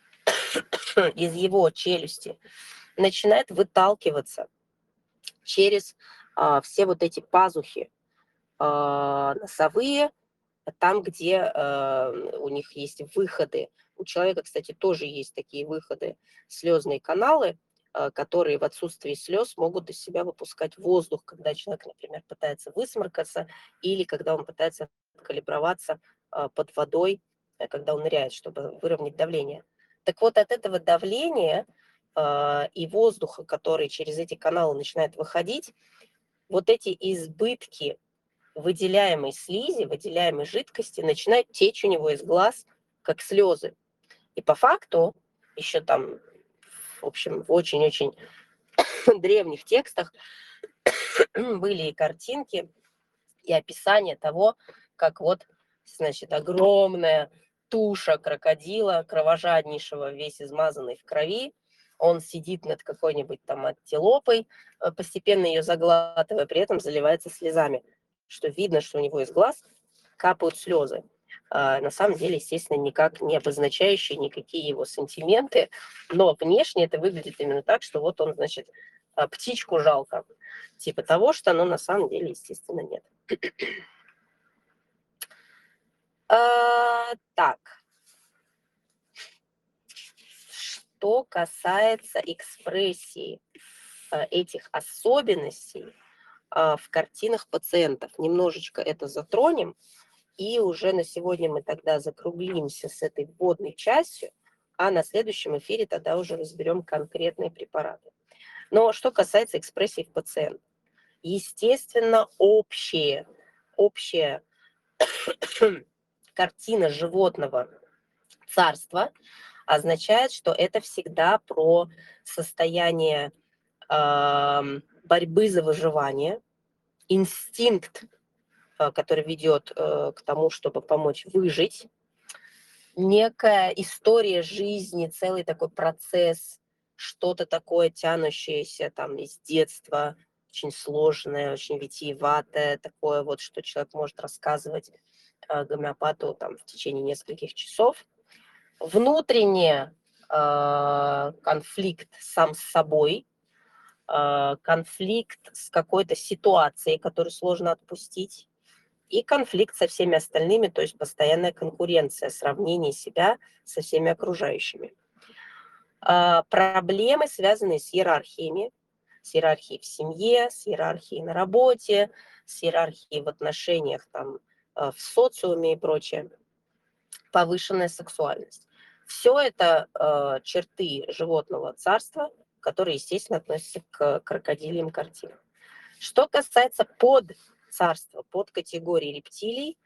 из его челюсти начинает выталкиваться через а, все вот эти пазухи а, носовые, там, где а, у них есть выходы. У человека, кстати, тоже есть такие выходы, слезные каналы, а, которые в отсутствии слез могут из себя выпускать воздух, когда человек, например, пытается высморкаться или когда он пытается калиброваться а, под водой, а, когда он ныряет, чтобы выровнять давление. Так вот, от этого давления а, и воздуха, который через эти каналы начинает выходить, вот эти избытки выделяемой слизи, выделяемой жидкости начинают течь у него из глаз, как слезы. И по факту, еще там, в общем, в очень-очень древних текстах были и картинки, и описание того, как вот, значит, огромная туша крокодила, кровожаднейшего, весь измазанный в крови, он сидит над какой-нибудь там антилопой, постепенно ее заглатывая, при этом заливается слезами, что видно, что у него из глаз капают слезы. А на самом деле, естественно, никак не обозначающие никакие его сантименты, но внешне это выглядит именно так, что вот он, значит, птичку жалко, типа того, что оно на самом деле, естественно, нет. А, так. Что касается экспрессии а, этих особенностей а, в картинах пациентов, немножечко это затронем. И уже на сегодня мы тогда закруглимся с этой вводной частью, а на следующем эфире тогда уже разберем конкретные препараты. Но что касается экспрессии в пациента. Естественно, общее, общая картина животного царства означает, что это всегда про состояние э, борьбы за выживание, инстинкт, э, который ведет э, к тому, чтобы помочь выжить, некая история жизни, целый такой процесс, что-то такое тянущееся там из детства, очень сложное, очень витиеватое, такое вот, что человек может рассказывать э, гомеопату там в течение нескольких часов. Внутренний э, конфликт сам с собой, э, конфликт с какой-то ситуацией, которую сложно отпустить, и конфликт со всеми остальными, то есть постоянная конкуренция, сравнение себя со всеми окружающими. А, проблемы, связанные с иерархиями, с иерархией в семье, с иерархией на работе, с иерархией в отношениях там, э, в социуме и прочее. Повышенная сексуальность. Все это э, черты животного царства, которые, естественно, относятся к крокодильям картинам. Что касается подцарства, подкатегории рептилий,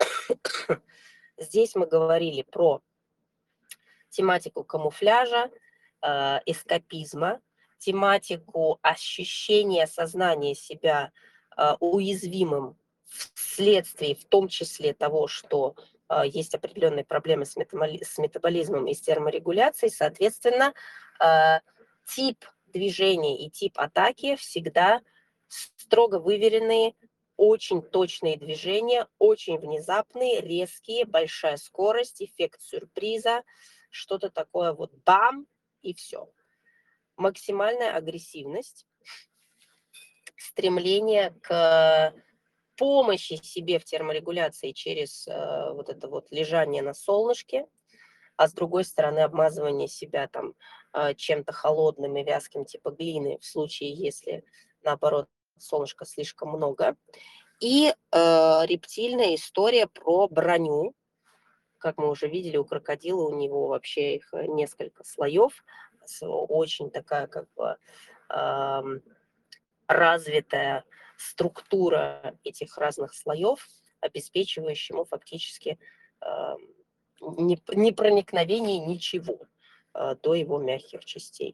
здесь мы говорили про тематику камуфляжа, э, эскапизма, тематику ощущения сознания себя э, уязвимым вследствие, в том числе того, что э, есть определенные проблемы с, метаболи- с метаболизмом и с терморегуляцией, соответственно, э, тип движения и тип атаки всегда строго выверенные, очень точные движения, очень внезапные, резкие, большая скорость, эффект сюрприза, что-то такое вот бам, и все. Максимальная агрессивность, стремление к помощи себе в терморегуляции через э, вот это вот лежание на солнышке, а с другой стороны обмазывание себя там э, чем-то холодным и вязким типа глины в случае, если наоборот солнышка слишком много. И э, рептильная история про броню. Как мы уже видели, у крокодила у него вообще их несколько слоев. Очень такая как бы э, развитая структура этих разных слоев, обеспечивающая ему фактически э, не, не проникновение ничего э, до его мягких частей.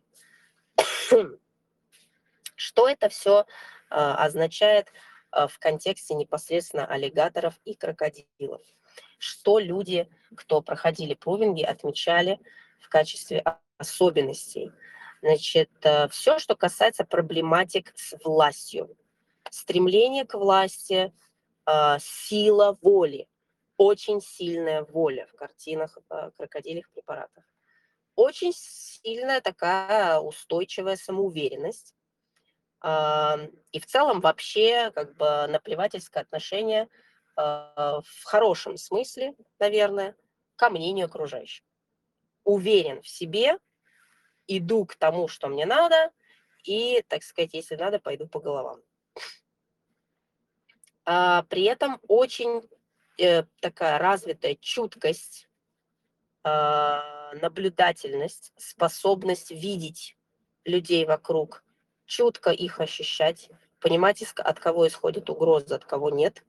Что это все э, означает э, в контексте непосредственно аллигаторов и крокодилов? Что люди, кто проходили прувинги, отмечали в качестве особенностей? Значит, э, все, что касается проблематик с властью, стремление к власти, э, сила воли, очень сильная воля в картинах э, крокодильих препаратов, очень сильная такая устойчивая самоуверенность, а, и в целом вообще как бы наплевательское отношение а, в хорошем смысле, наверное, ко мнению окружающих. Уверен в себе, иду к тому, что мне надо, и, так сказать, если надо, пойду по головам. А, при этом очень э, такая развитая чуткость, а, наблюдательность, способность видеть людей вокруг, чутко их ощущать, понимать, от кого исходит угроза, от кого нет.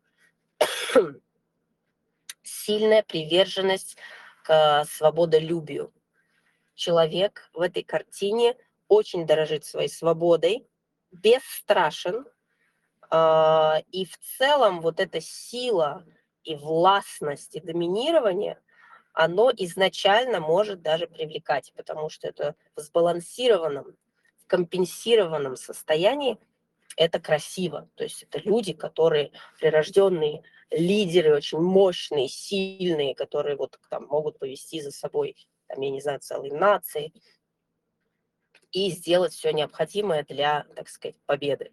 Сильная приверженность к свободолюбию. Человек в этой картине очень дорожит своей свободой, бесстрашен, а, и в целом вот эта сила и властность, и доминирование, оно изначально может даже привлекать, потому что это в сбалансированном, в компенсированном состоянии это красиво. То есть это люди, которые прирожденные лидеры, очень мощные, сильные, которые вот там могут повести за собой, там, я не знаю, целые нации и сделать все необходимое для, так сказать, победы.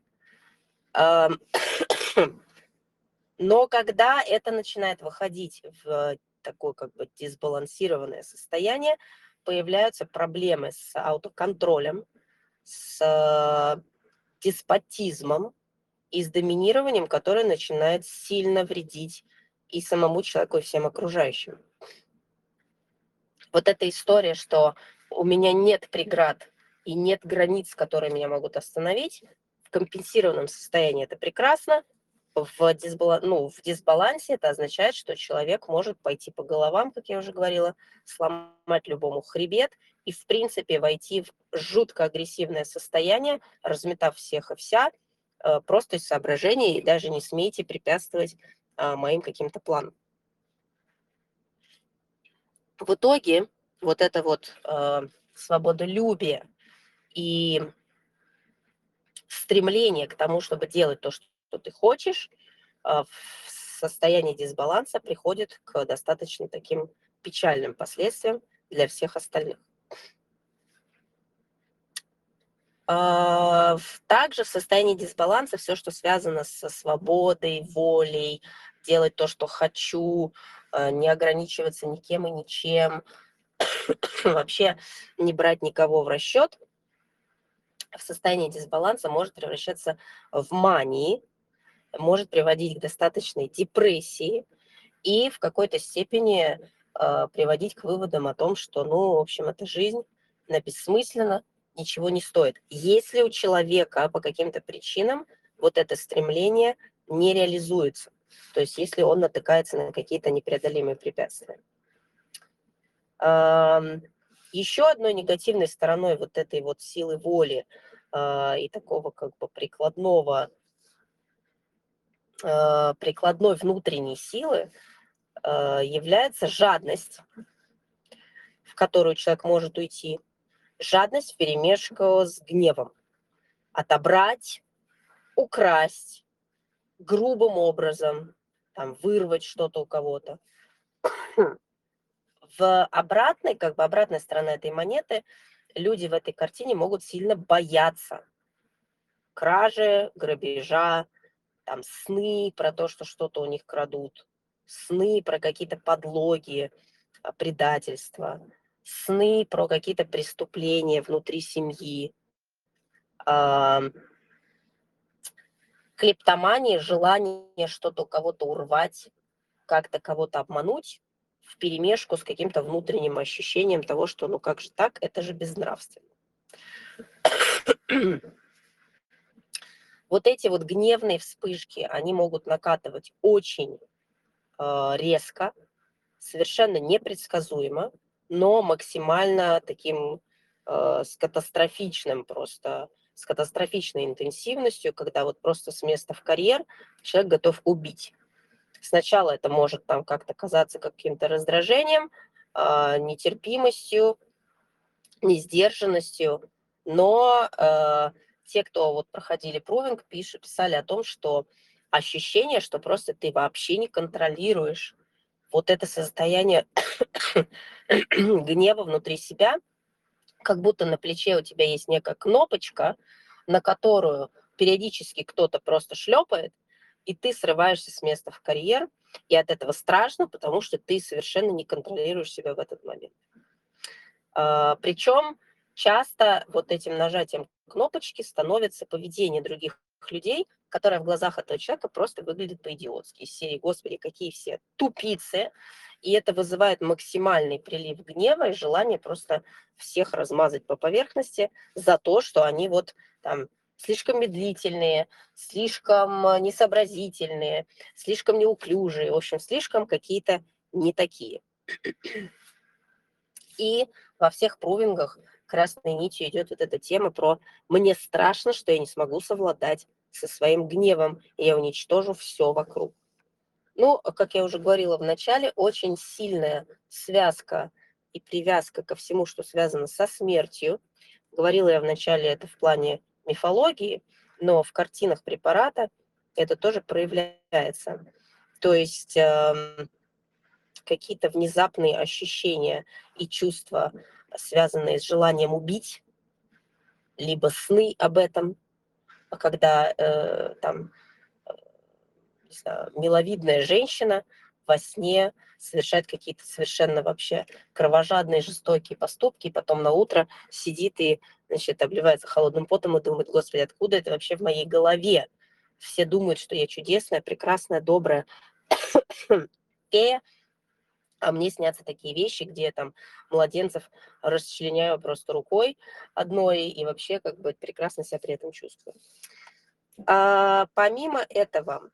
Но когда это начинает выходить в такое как бы дисбалансированное состояние, появляются проблемы с аутоконтролем, с деспотизмом и с доминированием, которое начинает сильно вредить и самому человеку, и всем окружающим. Вот эта история, что у меня нет преград и нет границ, которые меня могут остановить, в компенсированном состоянии это прекрасно, в, дисбала... ну, в дисбалансе это означает, что человек может пойти по головам, как я уже говорила, сломать любому хребет и, в принципе, войти в жутко агрессивное состояние, разметав всех и вся, э, просто из соображений, и даже не смейте препятствовать э, моим каким-то планам. В итоге вот это вот э, свободолюбие и стремление к тому, чтобы делать то, что ты хочешь, э, в состоянии дисбаланса приходит к достаточно таким печальным последствиям для всех остальных. А, также в состоянии дисбаланса все, что связано со свободой, волей, делать то, что хочу, э, не ограничиваться никем и ничем, вообще не брать никого в расчет, в состоянии дисбаланса может превращаться в мании, может приводить к достаточной депрессии и в какой-то степени э, приводить к выводам о том, что, ну, в общем, эта жизнь, она бессмысленна, ничего не стоит. Если у человека по каким-то причинам вот это стремление не реализуется, то есть если он натыкается на какие-то непреодолимые препятствия. Еще одной негативной стороной вот этой вот силы воли э, и такого как бы прикладного, э, прикладной внутренней силы э, является жадность, в которую человек может уйти. Жадность вперемешку с гневом. Отобрать, украсть, грубым образом, там, вырвать что-то у кого-то. В обратной, как бы обратная сторона этой монеты, люди в этой картине могут сильно бояться кражи, грабежа, там сны про то, что что-то у них крадут, сны про какие-то подлоги, а, предательства, сны про какие-то преступления внутри семьи, а, клептомания, желание что-то у кого-то урвать, как-то кого-то обмануть, вперемешку с каким-то внутренним ощущением того, что ну как же так, это же безнравственно. Вот эти вот гневные вспышки, они могут накатывать очень э, резко, совершенно непредсказуемо, но максимально таким э, с катастрофичным просто, с катастрофичной интенсивностью, когда вот просто с места в карьер человек готов убить. Сначала это может там как-то казаться каким-то раздражением, э, нетерпимостью, несдержанностью, но э, те, кто вот проходили провинг, пишут, писали о том, что ощущение, что просто ты вообще не контролируешь вот это состояние гнева внутри себя, как будто на плече у тебя есть некая кнопочка, на которую периодически кто-то просто шлепает, и ты срываешься с места в карьер, и от этого страшно, потому что ты совершенно не контролируешь себя в этот момент. А, причем часто вот этим нажатием кнопочки становится поведение других людей, которое в глазах этого человека просто выглядит по-идиотски. Из серии «Господи, какие все тупицы!» И это вызывает максимальный прилив гнева и желание просто всех размазать по поверхности за то, что они вот там слишком медлительные, слишком э, несообразительные, слишком неуклюжие, в общем, слишком какие-то не такие. И во всех провингах красной нитью идет вот эта тема про «мне страшно, что я не смогу совладать со своим гневом, и я уничтожу все вокруг». Ну, как я уже говорила в начале, очень сильная связка и привязка ко всему, что связано со смертью. Говорила я в начале это в плане мифологии, но в картинах препарата это тоже проявляется. То есть эм, какие-то внезапные ощущения и чувства, связанные с желанием убить, либо сны об этом, когда э, там, э, не знаю, миловидная женщина во сне совершает какие-то совершенно вообще кровожадные, жестокие поступки, и потом на утро сидит и, значит, обливается холодным потом и думает: Господи, откуда это вообще в моей голове? Все думают, что я чудесная, прекрасная, добрая, И а мне снятся такие вещи, где я там младенцев расчленяю просто рукой одной и вообще как бы прекрасно себя при этом чувствую. А, помимо этого,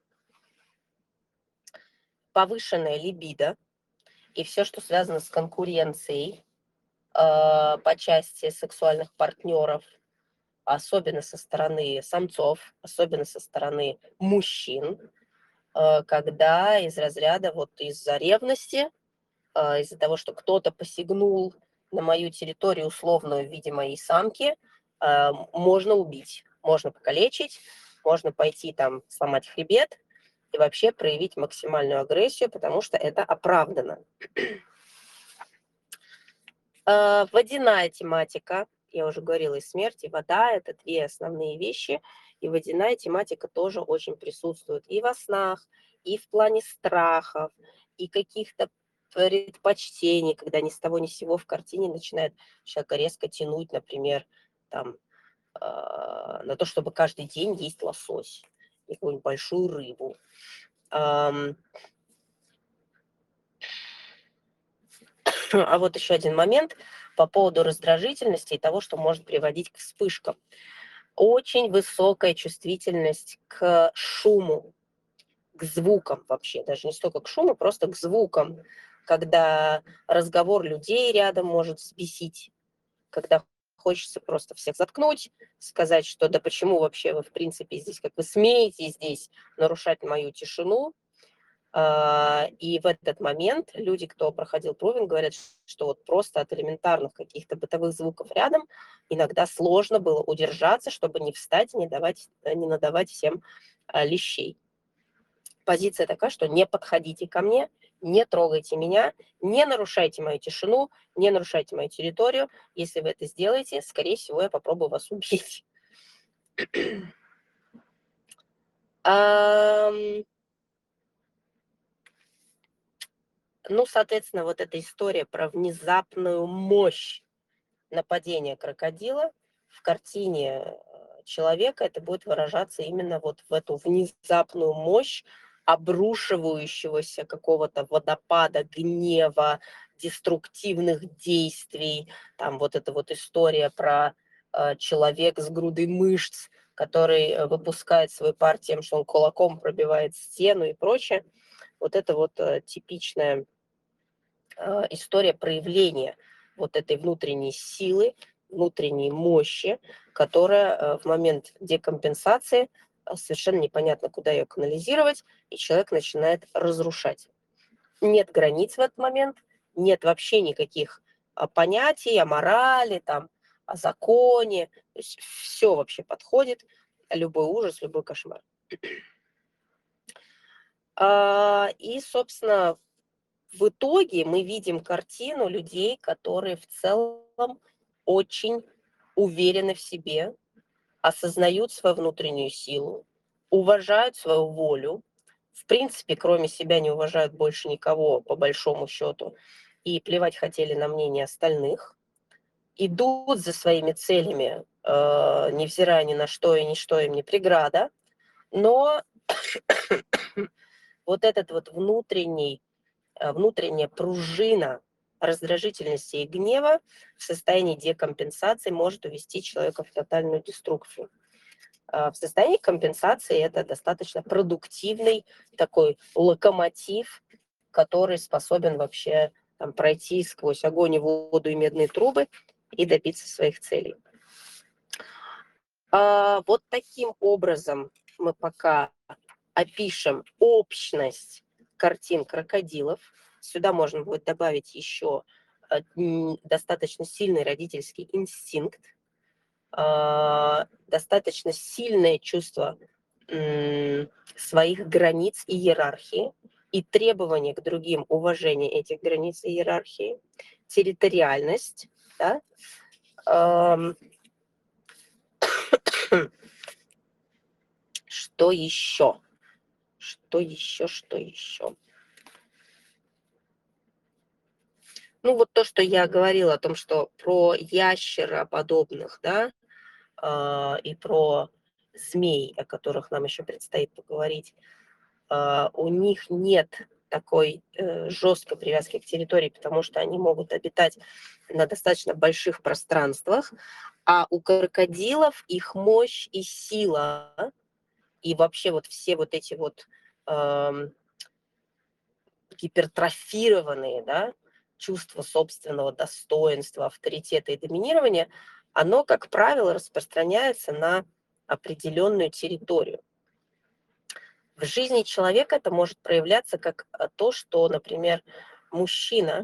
повышенная либидо и все, что связано с конкуренцией а, по части сексуальных партнеров, особенно со стороны самцов, особенно со стороны мужчин, а, когда из разряда вот из-за ревности, а, из-за того, что кто-то посягнул на мою территорию условную в виде моей самки, а, можно убить, можно покалечить, можно пойти там сломать хребет и вообще проявить максимальную агрессию, потому что это оправдано. А, водяная тематика, я уже говорила, и смерть, и вода – это две основные вещи, и водяная тематика тоже очень присутствует и во снах, и в плане страхов, и каких-то предпочтений, когда ни с того ни с сего в картине начинает человека резко тянуть, например, там, а, на то, чтобы каждый день есть лосось и какую-нибудь большую рыбу. Ам, А вот еще один момент по поводу раздражительности и того, что может приводить к вспышкам. Очень высокая чувствительность к шуму, к звукам вообще, даже не столько к шуму, просто к звукам, когда разговор людей рядом может взбесить, когда хочется просто всех заткнуть, сказать, что да почему вообще вы в принципе здесь, как вы смеете здесь нарушать мою тишину. А, И в этот момент люди, кто проходил провинг, говорят, что вот просто от элементарных каких-то бытовых звуков рядом иногда сложно было удержаться, чтобы не встать и не, давать, э, не надавать всем а, лещей. Позиция такая, что не подходите ко мне, не трогайте меня, не нарушайте мою тишину, не нарушайте мою территорию. Если вы это сделаете, скорее всего, я попробую вас убить. Ам, Ну, соответственно, вот эта история про внезапную мощь нападения крокодила в картине э, человека, это будет выражаться именно вот в эту внезапную мощь обрушивающегося какого-то водопада гнева, деструктивных действий. Там вот эта вот история про э, человека с грудой мышц, который э, выпускает свой пар тем, что он кулаком пробивает стену и прочее. Вот это вот э, типичная э, история проявления вот этой внутренней силы, внутренней мощи, которая э, в момент декомпенсации э, совершенно непонятно, куда ее канализировать, и человек начинает разрушать. Нет границ в этот момент, нет вообще никаких а, понятий о морали, там, о законе. То есть все вообще подходит, любой ужас, любой кошмар. А, И, собственно, в итоге мы видим картину людей, которые в целом очень уверены в себе, осознают свою внутреннюю силу, уважают свою волю, в принципе, кроме себя не уважают больше никого, по большому счету, и плевать хотели на мнение остальных, идут за своими целями, э, невзирая ни на что и ничто им не преграда, но вот этот вот внутренний э, внутренняя пружина раздражительности и гнева в состоянии декомпенсации может увести человека в тотальную деструкцию. А В состоянии компенсации это достаточно продуктивный такой локомотив, который способен вообще там, пройти сквозь огонь и воду и медные трубы и добиться своих целей. А, Вот таким образом мы пока опишем общность картин крокодилов. Сюда можно будет добавить еще э, м, достаточно сильный родительский инстинкт, а, достаточно сильное чувство м, своих границ и иерархии и требования к другим, уважение этих границ и иерархии, территориальность, да, ам, что еще? Что еще, что еще? Ну, вот то, что я говорила о том, что про ящероподобных, да, а, и про змей, о которых нам еще предстоит поговорить, а, у них нет такой э, жесткой привязки к территории, потому что они могут обитать на достаточно больших пространствах, а у крокодилов их мощь и сила, и вообще вот все вот эти вот эм, гипертрофированные, да, чувство собственного достоинства, авторитета и доминирования, оно, как правило, распространяется на определенную территорию. В жизни человека это может проявляться как а, то, что, например, мужчина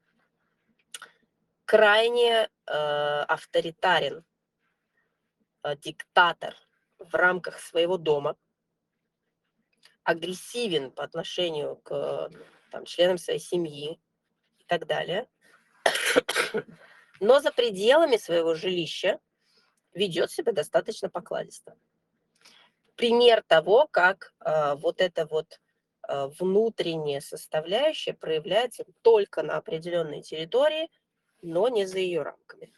крайне э, авторитарен, э, диктатор в рамках своего дома, агрессивен по отношению к там, членам своей семьи и так далее, но за пределами своего жилища ведет себя достаточно покладисто. Пример того, как э, вот эта вот э, внутренняя составляющая проявляется только на определенной территории, но не за ее рамками.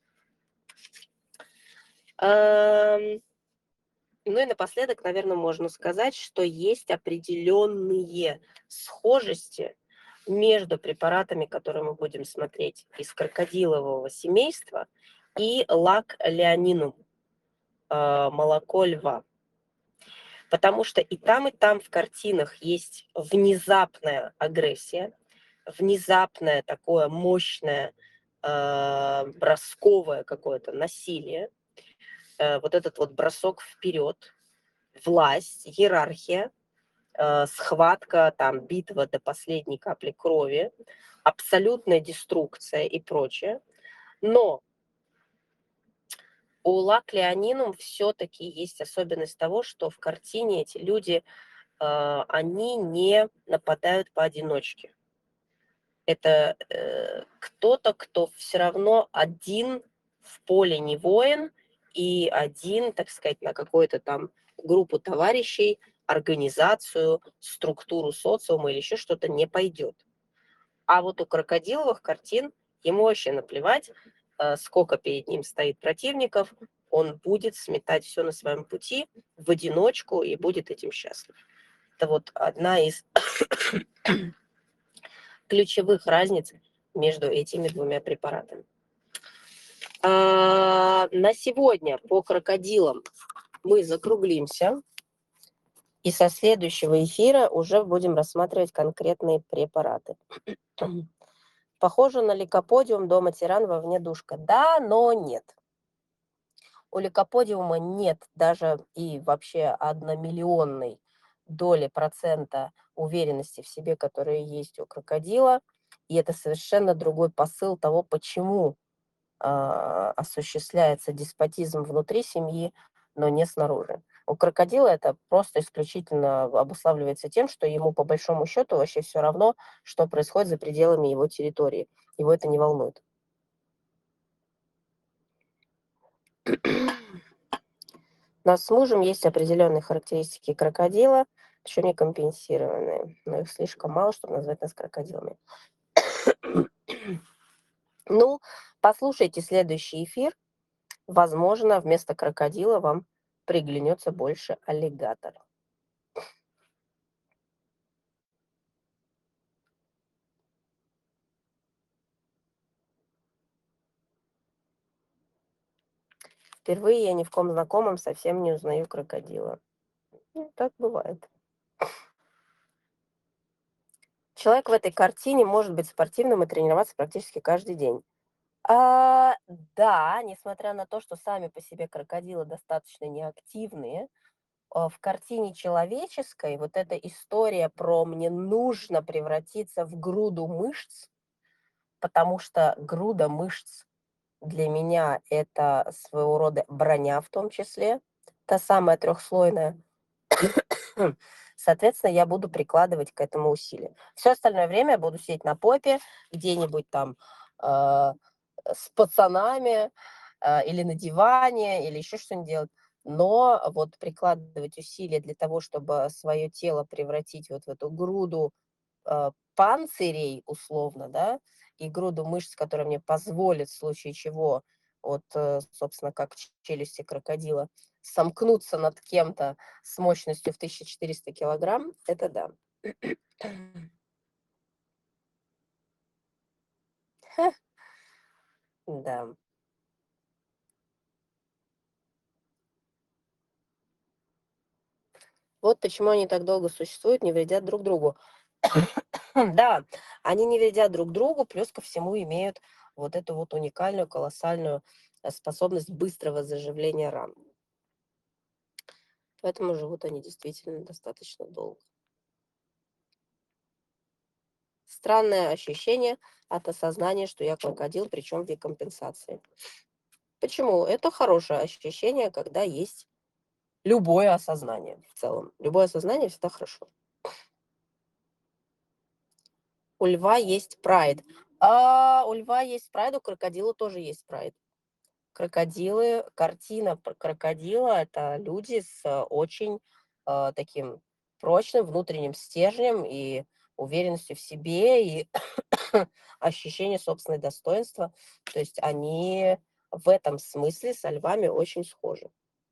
Эм, Ну и напоследок, наверное, можно сказать, что есть определенные схожести между препаратами, которые мы будем смотреть из крокодилового семейства, и лак леонинум, э, молоко льва. Потому что и там, и там в картинах есть внезапная агрессия, внезапное такое мощное э, бросковое какое-то насилие, э, вот этот вот бросок вперед, власть, иерархия, э, схватка, там, битва до последней капли крови, абсолютная деструкция и прочее. Но у лак леонинум все-таки есть особенность того, что в картине эти люди э, они не нападают поодиночке. Это э, кто-то, кто все равно один в поле не воин, и один, так сказать, на какую-то там группу товарищей, организацию, структуру социума или еще что-то не пойдет. А вот у крокодиловых картин ему вообще наплевать, э, сколько перед ним стоит противников, он будет сметать все на своем пути в одиночку и будет этим счастлив. Это вот одна из ключевых разниц между этими двумя препаратами. А, на сегодня по крокодилам мы закруглимся. И со следующего эфира уже будем рассматривать конкретные препараты. Похоже на лейкоподиум дома тиран вовне душка. Да, но нет. У лейкоподиума нет даже и вообще одномиллионной доли процента уверенности в себе, которая есть у крокодила. И это совершенно другой посыл того, почему э, осуществляется деспотизм внутри семьи, но не снаружи. У крокодила это просто исключительно обуславливается тем, что ему по большому счету вообще все равно, что происходит за пределами его территории. Его это не волнует. У нас с мужем есть определенные характеристики крокодила, еще не компенсированные, но их слишком мало, чтобы назвать нас крокодилами. Ну, послушайте следующий эфир. Возможно, вместо крокодила вам приглянется больше аллигатор. Впервые я ни в ком знакомом совсем не узнаю крокодила. Ну, так бывает. Человек в этой картине может быть спортивным и тренироваться практически каждый день. А, да, несмотря на то, что сами по себе крокодилы достаточно неактивные, а, в картине человеческой вот эта история про «мне нужно превратиться в груду мышц», потому что груда мышц для меня это своего рода броня в том числе, та самая трехслойная. Соответственно, я буду прикладывать к этому усилия. Все остальное время я буду сидеть на попе где-нибудь там э, с пацанами э, или на диване, или еще что-нибудь делать. Но вот прикладывать усилия для того, чтобы свое тело превратить вот в эту груду э, панцирей, условно, да, и груду мышц, которая мне позволит в случае чего, вот, э, собственно, как челюсти крокодила, сомкнуться над кем-то с мощностью в тысячу четыреста килограмм, это да. Да. Вот почему они так долго существуют, не вредят друг другу. Да, они не вредят друг другу, плюс ко всему имеют вот эту вот уникальную, колоссальную э, способность быстрого заживления ран. Поэтому живут они действительно достаточно долго. Странное ощущение от осознания, что я крокодил, причем в декомпенсации. Почему? Это хорошее ощущение, когда есть любое осознание в целом. Любое осознание всегда хорошо. У льва есть прайд. А, у льва есть прайд, у крокодила тоже есть прайд. Крокодилы, картина про крокодила — это люди с э, очень э, таким прочным внутренним стержнем и уверенностью в себе, и ощущение собственного достоинства. То есть они в этом смысле со львами очень схожи.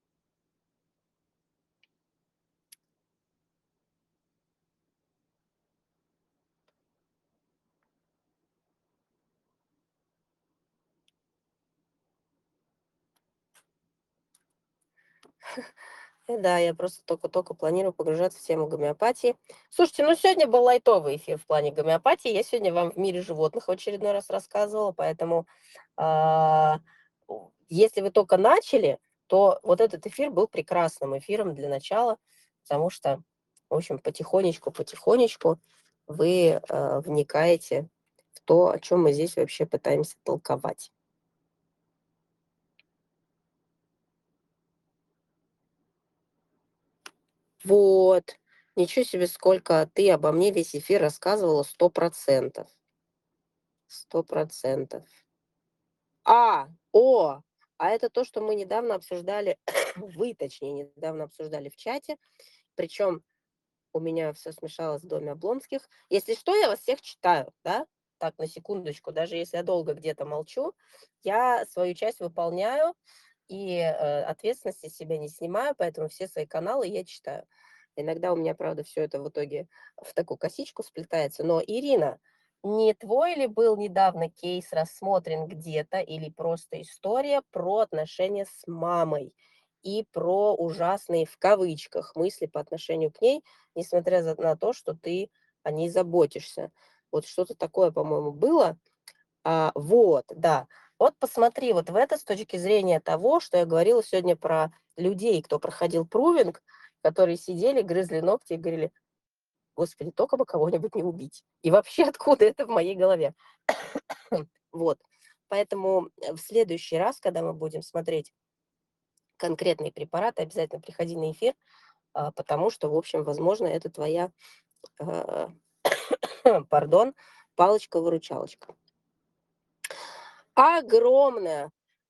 Э, да, я просто только-только планирую погружаться в тему гомеопатии. Слушайте, ну сегодня был лайтовый эфир в плане гомеопатии. Я сегодня вам в мире животных в очередной раз рассказывала, поэтому а, у- если вы только начали, то вот этот эфир был прекрасным эфиром для начала, потому что, в общем, потихонечку-потихонечку вы э, вникаете в то, о чем мы здесь вообще пытаемся толковать. Вот. Ничего себе, сколько ты обо мне весь эфир рассказывала, сто процентов. Сто процентов. А, о, а это то, что мы недавно обсуждали, вы, точнее, недавно обсуждали в чате. Причем у меня все смешалось в доме Облонских. Если что, я вас всех читаю, да? Так, на секундочку, даже если я долго где-то молчу, я свою часть выполняю и э, ответственности с себя не снимаю, поэтому все свои каналы я читаю. Иногда у меня, правда, все это в итоге в такую косичку сплетается. Но, Ирина, не твой ли был недавно кейс рассмотрен где-то или просто история про отношения с мамой и про ужасные, в кавычках, мысли по отношению к ней, несмотря за- на то, что ты о ней заботишься? Вот что-то такое, по-моему, было. А, вот, да. Вот посмотри, вот в это с точки зрения того, что я говорила сегодня про людей, кто проходил прувинг, которые сидели, грызли ногти и говорили: "Господи, только бы кого-нибудь не убить". И вообще, откуда это в моей голове? Вот. Поэтому, э, в следующий раз, когда мы будем смотреть конкретные препараты, обязательно приходи на эфир, а, потому что, в общем, возможно, это твоя, а, пардон, палочка-выручалочка. Огромное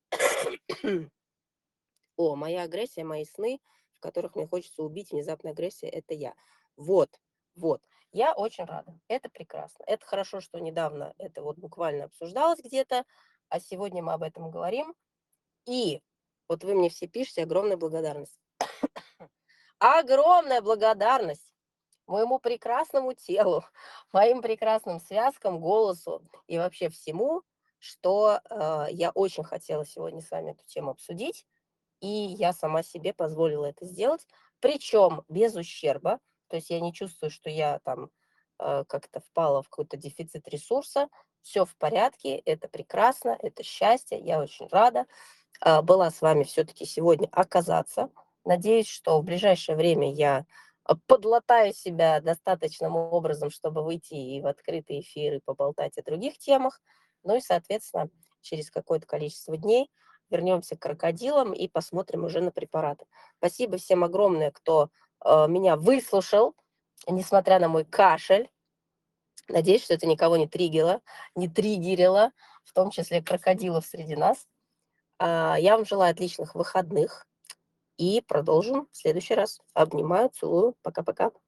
О, моя агрессия, мои сны, в которых мне хочется убить, внезапная агрессия — это я. Вот, вот. Я очень рада. Это прекрасно. Это хорошо, что недавно это вот буквально обсуждалось где-то, а сегодня мы об этом говорим. И вот вы мне все пишете: огромная благодарность. Огромная благодарность моему прекрасному телу, моим прекрасным связкам, голосу и вообще всему, что э, я очень хотела сегодня с вами эту тему обсудить. И я сама себе позволила это сделать, причем без ущерба. То есть я не чувствую, что я там э, как-то впала в какой-то дефицит ресурса. Все в порядке, это прекрасно, это счастье, я очень рада а, была с вами все-таки сегодня оказаться. Надеюсь, что в ближайшее время я а, подлатаю себя достаточным образом, чтобы выйти и в открытый эфир и поболтать о других темах. Ну и, соответственно, через какое-то количество дней вернемся к крокодилам и посмотрим уже на препараты. Спасибо всем огромное, кто э, меня выслушал, несмотря на мой кашель. Надеюсь, что это никого не триггерило, не триггерило, в том числе крокодилов среди нас. А, я вам желаю отличных выходных и продолжим в следующий раз. Обнимаю, целую. Пока-пока.